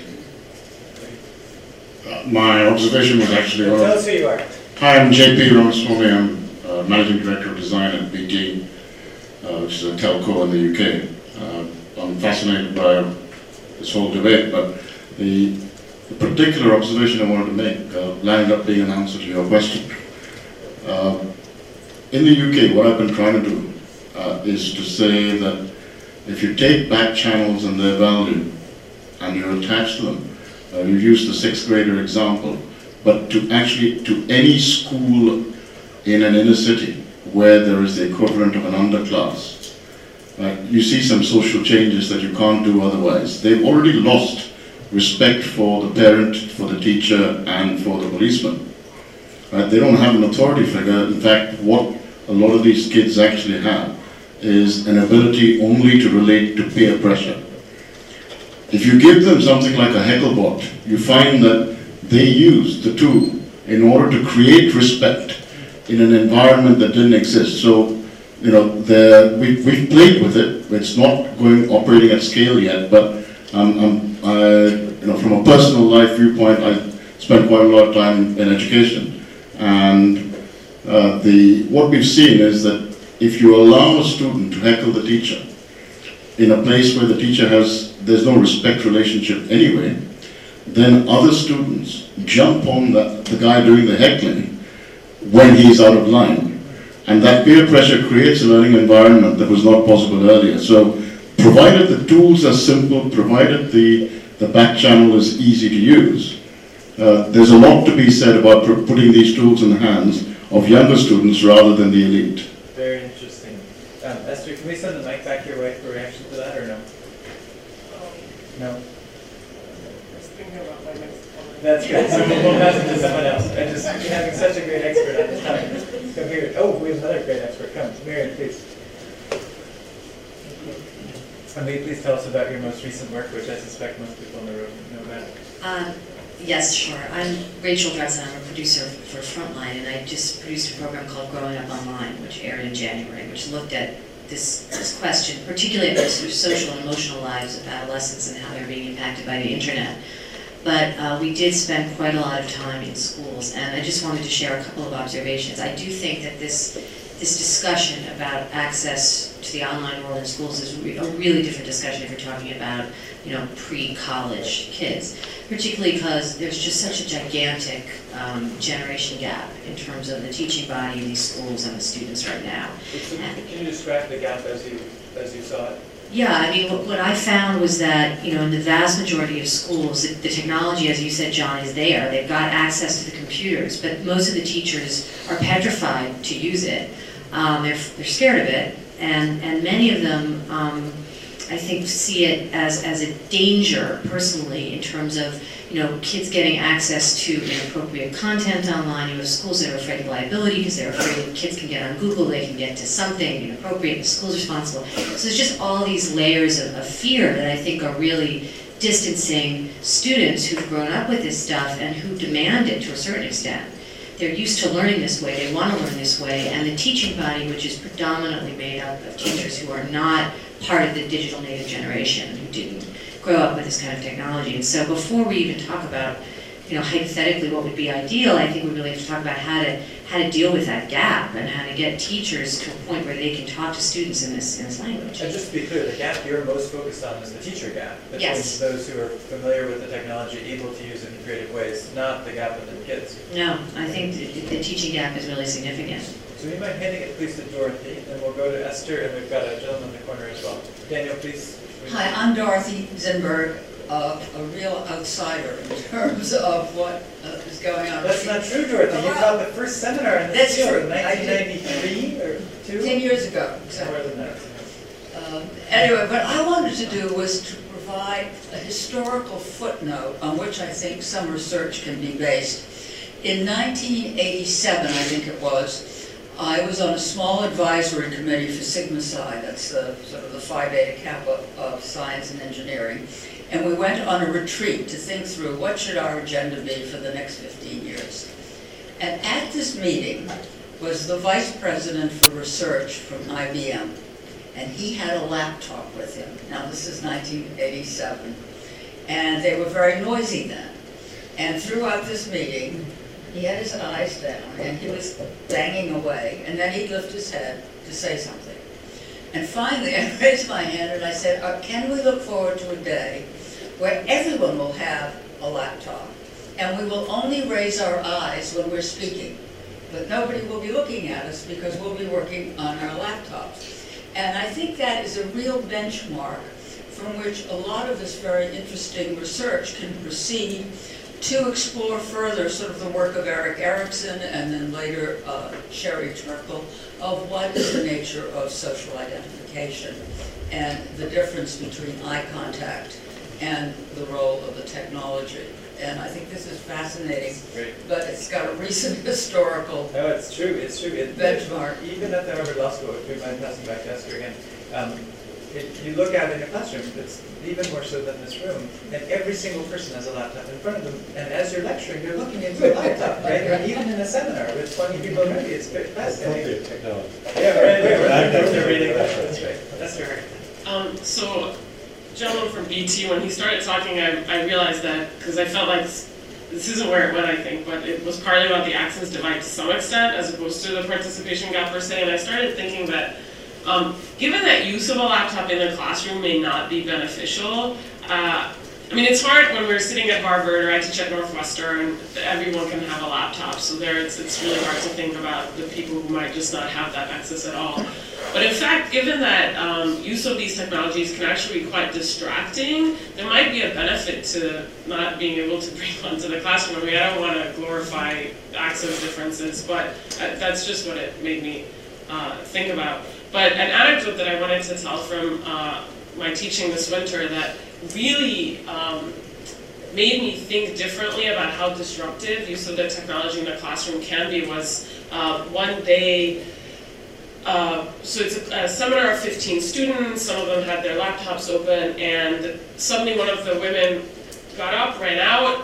Uh, my observation was actually... Well, tell us who you are. Hi, I'm J P Ramaswamy. I'm uh, Managing Director of Design at B T, uh, which is a telco in the U K. Uh, I'm fascinated by this whole debate, but the, the particular observation I wanted to make uh, landed up being an answer to your question. Uh, in the U K, what I've been trying to do uh, is to say that if you take back channels and their value and you attach them, uh, you use the sixth grader example, but to actually, to any school in an inner city where there is the equivalent of an underclass, uh, you see some social changes that you can't do otherwise. They've already lost respect for the parent, for the teacher, and for the policeman. Uh, they don't have an authority figure. In fact, what a lot of these kids actually have is an ability only to relate to peer pressure. If you give them something like a Hecklebot, you find that they use the tool in order to create respect in an environment that didn't exist. So, you know, we, we've played with it. It's not going operating at scale yet, but um, um, I, you know, from a personal life viewpoint, I spent quite a lot of time in education, and uh, the what we've seen is that if you allow a student to heckle the teacher in a place where the teacher has, there's no respect relationship anyway, then other students jump on the, the guy doing the heckling when he's out of line. And that peer pressure creates a learning environment that was not possible earlier. So provided the tools are simple, provided the, the back channel is easy to use, uh, there's a lot to be said about putting these tools in the hands of younger students rather than the elite. Very interesting. Um, Esther, can we send the mic back your way for reaction to that, or no? No? That's good. So we'll pass it to someone else. And just having such a great expert on this topic. Come here. Oh, we have another great expert. Come, Miriam, please. And will you please tell us about your most recent work, which I suspect most people in the room know about? Um, yes, sure. I'm Rachel Dresden. I'm a producer for Frontline, and I just produced a program called Growing Up Online, which aired in January, which looked at this, this question, particularly at the sort of social and emotional lives of adolescents and how they're being impacted by the internet. But uh, we did spend quite a lot of time in schools, and I just wanted to share a couple of observations. I do think that this this discussion about access to the online world in schools is re- a really different discussion if you're talking about, you know, pre-college kids, particularly because there's just such a gigantic um, generation gap in terms of the teaching body in these schools and the students right now. So, can you describe the gap as you as you saw it? Yeah, I mean, what, what I found was that, you know, in the vast majority of schools, the, the technology, as you said, John, is there. They've got access to the computers, but most of the teachers are petrified to use it. Um, they're, they're scared of it, and, and many of them, um, I think, see it as, as a danger, personally, in terms of, you know, kids getting access to inappropriate content online. You have schools that are afraid of liability because they're afraid that kids can get on Google, they can get to something inappropriate, and the school's responsible. So there's just all these layers of, of fear that I think are really distancing students who've grown up with this stuff and who demand it to a certain extent. They're used to learning this way, they want to learn this way, and the teaching body, which is predominantly made up of teachers who are not part of the digital native generation, who didn't grow up with this kind of technology. And so before we even talk about, you know, hypothetically what would be ideal, I think we really have to talk about how to how to deal with that gap and how to get teachers to a point where they can talk to students in this in this language. And just to be clear, the gap you're most focused on is the teacher gap. Between yes. those who are familiar with the technology, able to use it in creative ways, not the gap within kids. No, I think the, the teaching gap is really significant. So you mind handing it please to Dorothy, and we'll go to Esther, and we've got a gentleman in the corner as well. Daniel, please. Hi, I'm Dorothy Zinberg, uh, a real outsider in terms of what uh, is going on. That's not true, Dorothy. You taught the first seminar in this That's field true. in nineteen ninety-three or two? Ten years ago. Exactly. More than that. Um, anyway, what I wanted to do was to provide a historical footnote on which I think some research can be based. In nineteen eighty-seven, I think it was, I was on a small advisory committee for Sigma Psi, that's the, sort of the Phi Beta Kappa of science and engineering, and we went on a retreat to think through what should our agenda be for the next fifteen years. And at this meeting was the vice president for research from I B M, and he had a laptop with him. Now this is nineteen eighty-seven, and they were very noisy then. And throughout this meeting, he had his eyes down, and he was banging away, and then he'd lift his head to say something. And finally, I raised my hand and I said, uh, can we look forward to a day where everyone will have a laptop, and we will only raise our eyes when we're speaking, but nobody will be looking at us because we'll be working on our laptops. And I think that is a real benchmark from which a lot of this very interesting research can proceed to explore further sort of the work of Erik Erikson and then later uh, Sherry Turkle of what is the nature of social identification and the difference between eye contact and the role of the technology. And I think this is fascinating, but it's got a recent historical No, it's true, it's true. It, benchmark. Even at the Harvard Law School, if you mind passing back to Esther again, um, if you look out in a classroom, it's even more so than this room, and every single person has a laptop in front of them, and as you're lecturing, you're looking into a laptop, right? Or even in a seminar with twenty people already, it's very fascinating. Technology. Yeah, right, right, right. They're reading that, that's right. That's right. Um, so, gentleman from B T, when he started talking, I, I realized that, because I felt like this, this isn't where it went, I think, but it was partly about the access divide to some extent, as opposed to the participation gap per se, and I started thinking that, um, given that use of a laptop in the classroom may not be beneficial, uh, I mean, it's hard when we're sitting at Harvard or I teach at Northwestern, everyone can have a laptop, so there it's, it's really hard to think about the people who might just not have that access at all. But in fact, given that um, use of these technologies can actually be quite distracting, there might be a benefit to not being able to bring one to the classroom. I mean, I don't want to glorify access differences, but that's just what it made me uh, think about. But an anecdote that I wanted to tell from uh, my teaching this winter that really um, made me think differently about how disruptive use of the technology in the classroom can be was uh, one day. Uh, so it's a, a seminar of fifteen students, some of them had their laptops open, and suddenly one of the women got up, ran out,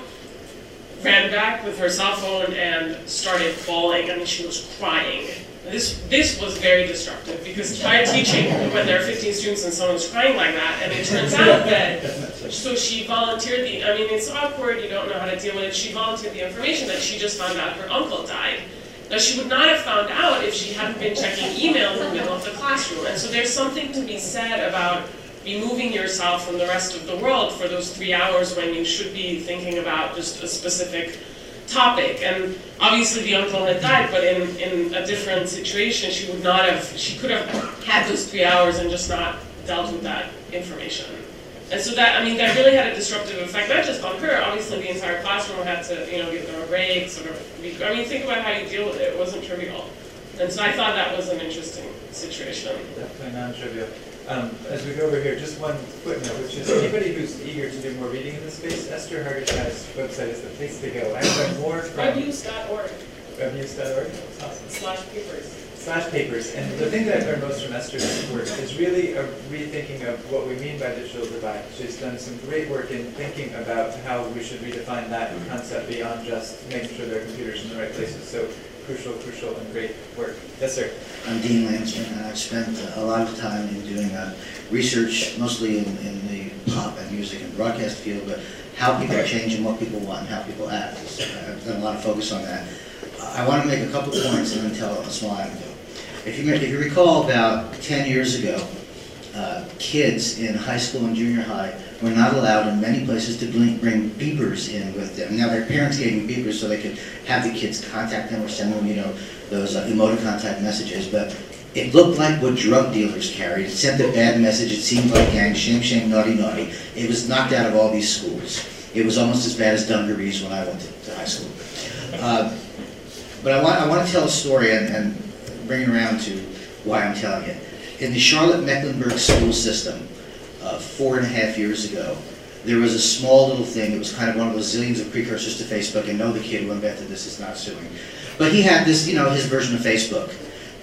ran back with her cell phone and started bawling. I mean, she was crying. This, this was very disruptive because try teaching when there are fifteen students and someone's crying like that, and it turns out that, so she volunteered the, I mean, it's awkward, you don't know how to deal with it, she volunteered the information that she just found out her uncle died. Now, she would not have found out if she hadn't been checking email in the middle of the classroom. And so there's something to be said about removing yourself from the rest of the world for those three hours when you should be thinking about just a specific topic. And obviously the uncle had died, but in, in a different situation, she would not have, she could have had those three hours and just not dealt with that information. And so that, I mean, that really had a disruptive effect, not just on her, obviously the entire classroom had to, you know, give them a break, sort of, be, I mean, think about how you deal with it, it wasn't trivial. And so I thought that was an interesting situation. Definitely non-trivial. Um, as we go over here, just one footnote, which is anybody who's eager to do more reading in this space, Esther Hargeshei's website is the place to go. I've done more from Webnews dot org. Webnews dot org, awesome. Slash papers. Slash papers, and the thing that I've learned most from Esther's work is really a rethinking of what we mean by digital divide. She's done some great work in thinking about how we should redefine that concept beyond just making sure there are computers in the right places. So crucial, crucial, and great work. Yes, sir. I'm Dean Lansman, and I've spent a lot of time in doing uh, research, mostly in, in the pop and music and broadcast field, but how people change and what people want and how people act. I've done a lot of focus on that. I want to make a couple points and then tell a small anecdote. If you, if you recall, about ten years ago, uh, kids in high school and junior high were not allowed in many places to bring, bring beepers in with them. Now their parents gave them beepers so they could have the kids contact them or send them, you know, those uh, emoticon type messages, but it looked like what drug dealers carried. It sent a bad message, it seemed like gang, shame, shame, naughty, naughty. It was knocked out of all these schools. It was almost as bad as dungarees when I went to, to high school. Uh, but I want, I want to tell a story and, and bring it around to why I'm telling it. In the Charlotte-Mecklenburg school system, uh, four and a half years ago, there was a small little thing. It was kind of one of those zillions of precursors to Facebook, and no, the kid who invented this is not suing. But he had this, you know, his version of Facebook.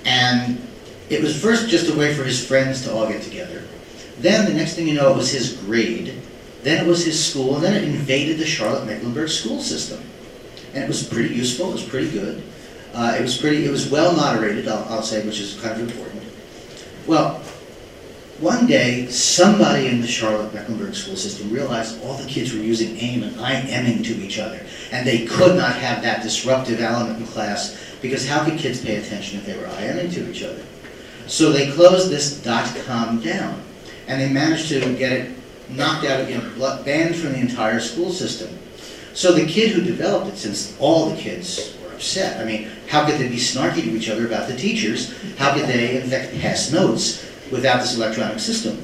And it was first just a way for his friends to all get together. Then the next thing you know, it was his grade. Then it was his school, and then it invaded the Charlotte-Mecklenburg school system. And it was pretty useful, it was pretty good. Uh, it was pretty, it was well moderated, I'll, I'll say, which is kind of important. Well, one day, somebody in the Charlotte-Mecklenburg school system realized all the kids were using AIM and I-Ming to each other. And they could not have that disruptive element in class, because how could kids pay attention if they were I-Ming to each other? So they closed this dot-com down. And they managed to get it knocked out, you know, banned from the entire school system. So the kid who developed it, since all the kids were upset, I mean, how could they be snarky to each other about the teachers? How could they, in fact, pass notes? without this electronic system.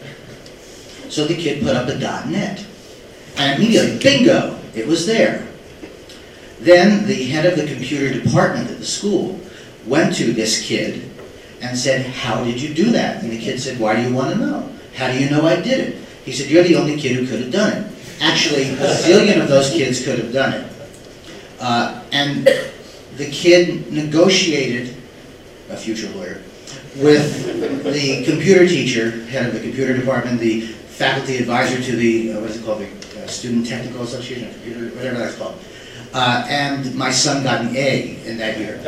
So the kid put up a .net. And immediately, bingo, it was there. Then the head of the computer department at the school went to this kid and said, how did you do that? And the kid said, why do you want to know? How do you know I did it? He said, you're the only kid who could have done it. Actually, a zillion of those kids could have done it. Uh, and the kid negotiated, a future lawyer, with the computer teacher, head of the computer department, the faculty advisor to the, uh, what is it called, the uh, Student Technical Association, computer, whatever that's called. Uh, and my son got an A in that year.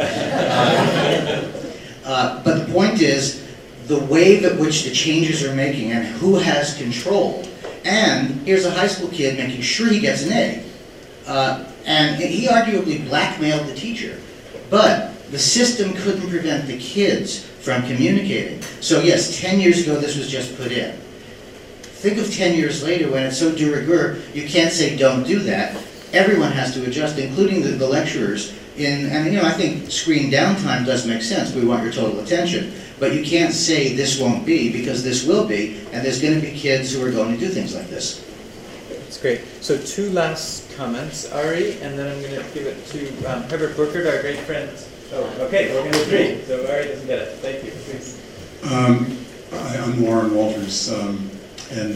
Uh, uh, but the point is, the wave at which the changes are making and who has control. And here's a high school kid making sure he gets an A. Uh, and he arguably blackmailed the teacher. But the system couldn't prevent the kids from communicating. So yes, ten years ago this was just put in. Think of ten years later when it's so de rigueur, you can't say don't do that. Everyone has to adjust, including the, the lecturers. In, and you know, I think screen downtime does make sense. We want your total attention. But you can't say this won't be, because this will be, and there's going to be kids who are going to do things like this. That's great. So two last comments, Ari, and then I'm going to give it to um, Herbert Burkert, our great friend. Oh, okay, we're going to agree. So Ari doesn't get it. Thank you, please. Um, I, I'm Warren Walters, um, and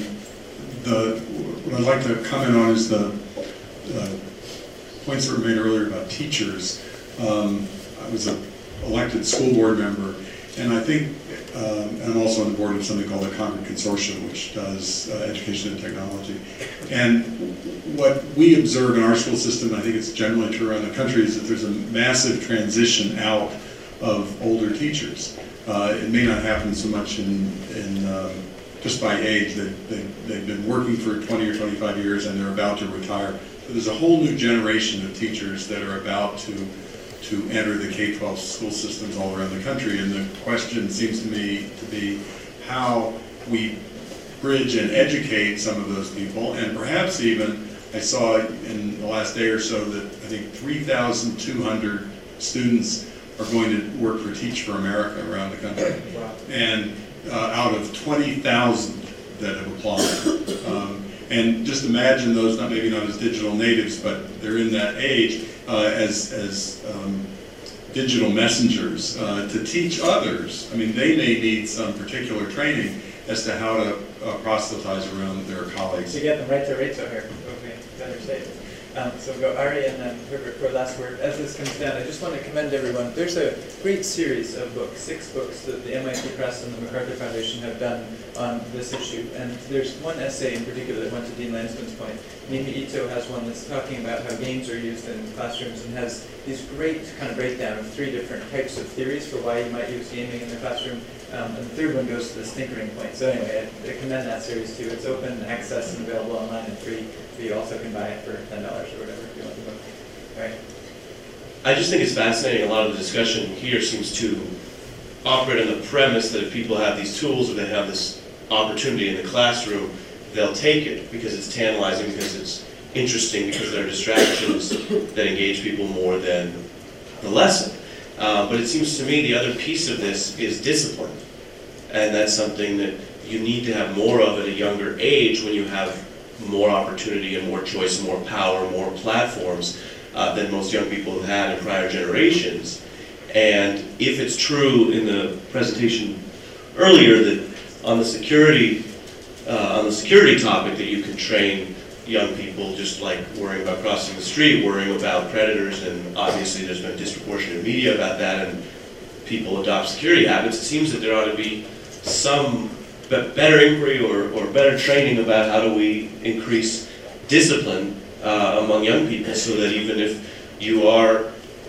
the what I'd like to comment on is the uh, points that were made earlier about teachers. Um, I was an elected school board member, and I think, um, and I'm also on the board of something called the Concord Consortium, which does uh, education and technology. And what we observe in our school system, and I think it's generally true around the country, is that there's a massive transition out of older teachers. Uh, it may not happen so much in, in um, just by age. They, they, they've been working for twenty or twenty-five years and they're about to retire. So there's a whole new generation of teachers that are about to to enter the K twelve school systems all around the country, and the question seems to me to be how we bridge and educate some of those people, and perhaps even, I saw in the last day or so that I think three thousand two hundred students are going to work for Teach for America around the country. Wow. And uh, out of twenty thousand that have applied. Um, and just imagine those, not maybe not as digital natives, but they're in that age, uh, as, as um, digital messengers uh, to teach others. I mean, they may need some particular training as to how to uh, proselytize around their colleagues. To get them right to Rachel here. Okay, better say. Um, so we'll go Ari and then Herbert for last word. As this comes down, I just want to commend everyone. There's a great series of books, six books that the M I T Press and the MacArthur Foundation have done on this issue. And there's one essay in particular that went to Dean Lansman's point. Mimi Ito has one that's talking about how games are used in classrooms and has these great kind of breakdown of three different types of theories for why you might use gaming in the classroom. Um, and the third one goes to the tinkering point. So anyway, I, I commend that series too. It's open access and available online and free. But you also can buy it for ten dollars or whatever if you want the book. All right. I just think it's fascinating. A lot of the discussion here seems to operate on the premise that if people have these tools or they have this opportunity in the classroom, they'll take it because it's tantalizing, because it's interesting, because there are distractions that engage people more than the lesson. Uh, but it seems to me the other piece of this is discipline. And that's something that you need to have more of at a younger age when you have more opportunity and more choice, more power, more platforms uh, than most young people have had in prior generations. And if it's true in the presentation earlier that on the security uh, on the security topic that you can train young people just like worrying about crossing the street, worrying about predators, and obviously there's been disproportionate media about that and people adopt security habits, it seems that there ought to be some better inquiry or, or better training about how do we increase discipline uh, among young people so that even if you are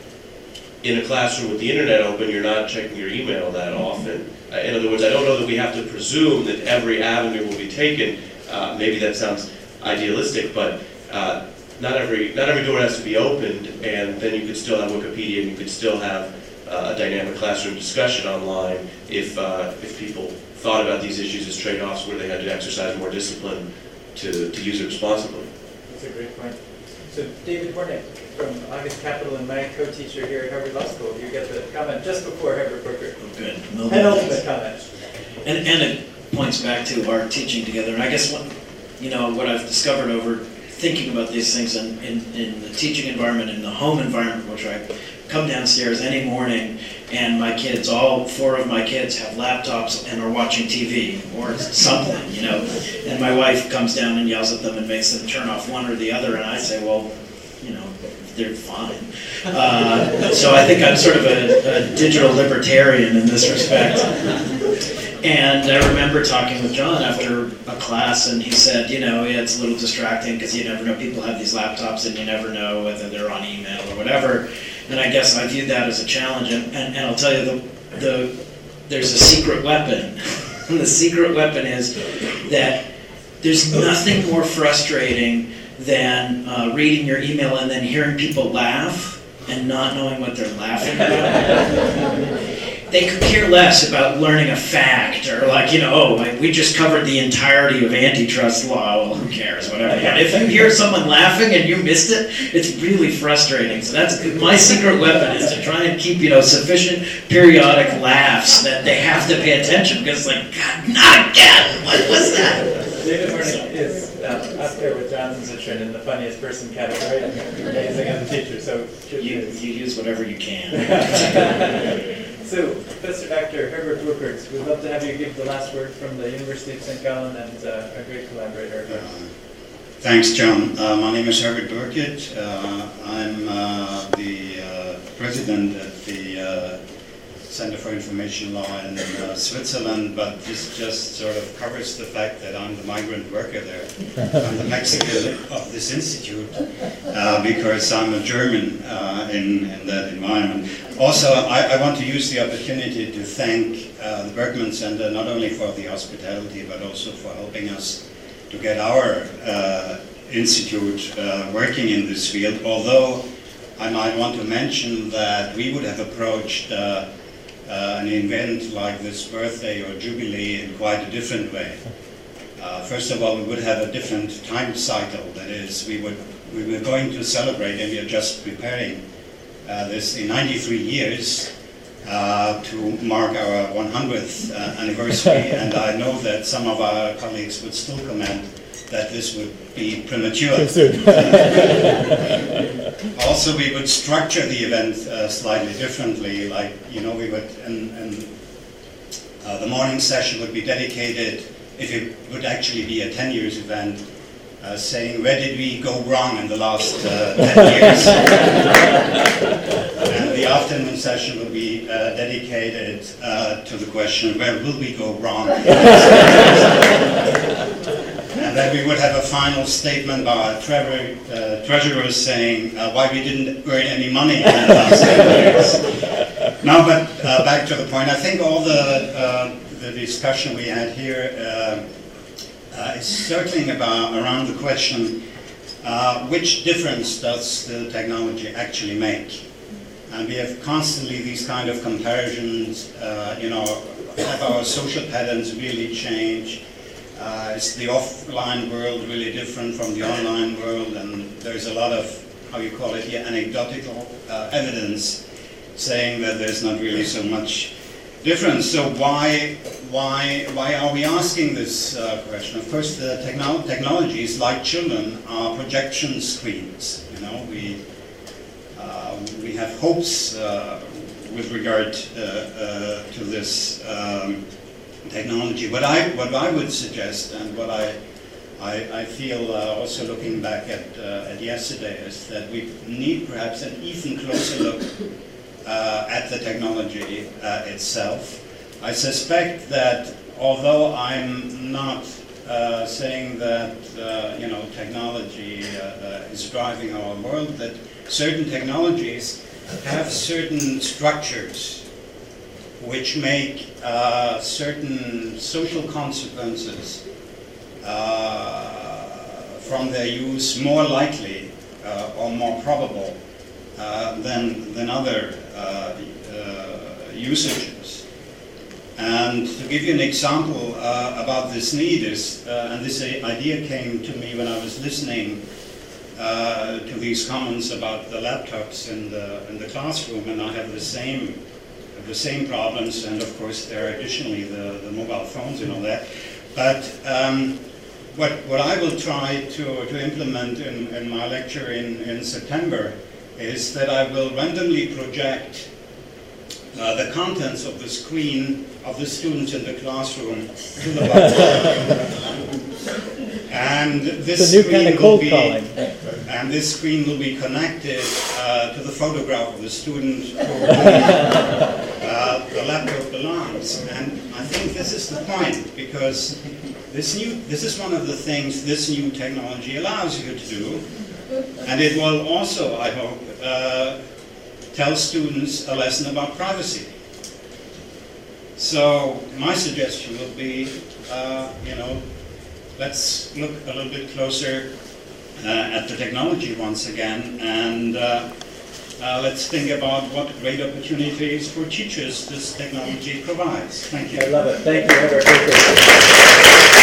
in a classroom with the internet open, you're not checking your email that often. Uh, in other words, I don't know that we have to presume that every avenue will be taken. Uh, maybe that sounds idealistic, but uh, not every not every door has to be opened, and then you could still have Wikipedia, and you could still have uh, a dynamic classroom discussion online if uh, if people thought about these issues as trade-offs where they had to exercise more discipline to, to use it responsibly. That's a great point. So David Hornick from August Capital and my co-teacher here at Harvard Law School, you get the comment just before Herbert Burkert. Oh, good. Penultimate comment. And, and it points back to our teaching together. And I guess what, you know, what I've discovered over thinking about these things in, in, in the teaching environment, in the home environment, which I come downstairs any morning and my kids, all four of my kids have laptops and are watching T V or something, you know. And my wife comes down and yells at them and makes them turn off one or the other, and I say, well, you know, they're fine. Uh, so I think I'm sort of a, a digital libertarian in this respect. And I remember talking with John after a class, and he said, you know, yeah, it's a little distracting because you never know, people have these laptops and you never know whether they're on email or whatever. And I guess I viewed that as a challenge, and, and, and I'll tell you, the, the there's a secret weapon. And the secret weapon is that there's nothing more frustrating than uh, reading your email and then hearing people laugh and not knowing what they're laughing about. They could care less about learning a fact or like, you know, oh, like, we just covered the entirety of antitrust law. Well, who cares, whatever. But if you hear someone laughing and you missed it, it's really frustrating. So that's my secret weapon, is to try and keep, you know, sufficient periodic laughs that they have to pay attention, because it's like, God, not again! What was that? David Hornick is um, up there with Jonathan Zittrain in the funniest person category. Amazing as a teacher, so you, you use whatever you can. So, Professor Doctor Herbert Burkert, we'd love to have you give the last word from the University of Saint Gallen and uh, a great collaborator. Uh, thanks, John. Uh, my name is Herbert Burkert. Uh, I'm uh, the uh, president at the uh, Center for Information Law in uh, Switzerland, but this just sort of covers the fact that I'm the migrant worker there. I'm the Mexican of this institute uh, because I'm a German uh, in, in that environment. Also, I, I want to use the opportunity to thank uh, the Berkman Center not only for the hospitality, but also for helping us to get our uh, institute uh, working in this field, although I might want to mention that we would have approached uh, Uh, an event like this birthday or jubilee in quite a different way. Uh, first of all, we would have a different time cycle. That is, we would we were going to celebrate, and we are just preparing uh, this in ninety-three years uh, to mark our one hundredth uh, anniversary. And I know that some of our colleagues would still comment that this would be premature. Also, we would structure the event uh, slightly differently. Like, you know, we would, and, and uh, the morning session would be dedicated, if it would actually be a ten years event, uh, saying where did we go wrong in the last uh, ten years. And the afternoon session would be uh, dedicated uh, to the question, where will we go wrong? And then we would have a final statement by our tre uh, treasurer saying uh, why we didn't earn any money in the last ten years. Now, but uh, back to the point, I think all the, uh, the discussion we had here uh, uh, is circling about around the question, uh, which difference does the technology actually make? And we have constantly these kind of comparisons, uh, you know, have our social patterns really changed? Uh, is the offline world really different from the online world? And there's a lot of, how you call it here, anecdotal uh, evidence saying that there's not really so much difference. So why, why, why are we asking this uh, question? Of course, the techno technologies, like children, are projection screens. You know, we, uh, we have hopes uh, with regard uh, uh, to this um, technology. What I, what I would suggest, and what I, I, I feel uh, also looking back at, uh, at yesterday, is that we need perhaps an even closer look uh, at the technology uh, itself. I suspect that although I'm not uh, saying that uh, you know, technology uh, uh, is driving our world, that certain technologies have certain structures which make uh, certain social consequences uh, from their use more likely uh, or more probable uh, than, than other uh, uh, usages. And to give you an example uh, about this need is, uh, and this idea came to me when I was listening uh, to these comments about the laptops in the, in the classroom, and I have the same the same problems, and of course there are additionally the, the mobile phones and all that. But um, what, what I will try to, to implement in, in my lecture in, in September is that I will randomly project uh, the contents of the screen of the students in the classroom to the bottom. And this it's a new screen kind of will cold be, calling. and this screen will be connected uh, to the photograph of the student to whom uh, the laptop belongs. And I think this is the point, because this new, this is one of the things this new technology allows you to do, and it will also, I hope, uh, tell students a lesson about privacy. So my suggestion would be, uh, you know, let's look a little bit closer uh, at the technology once again, and uh, uh, let's think about what great opportunities for teachers this technology provides. Thank you. I love it. Thank you, Edward.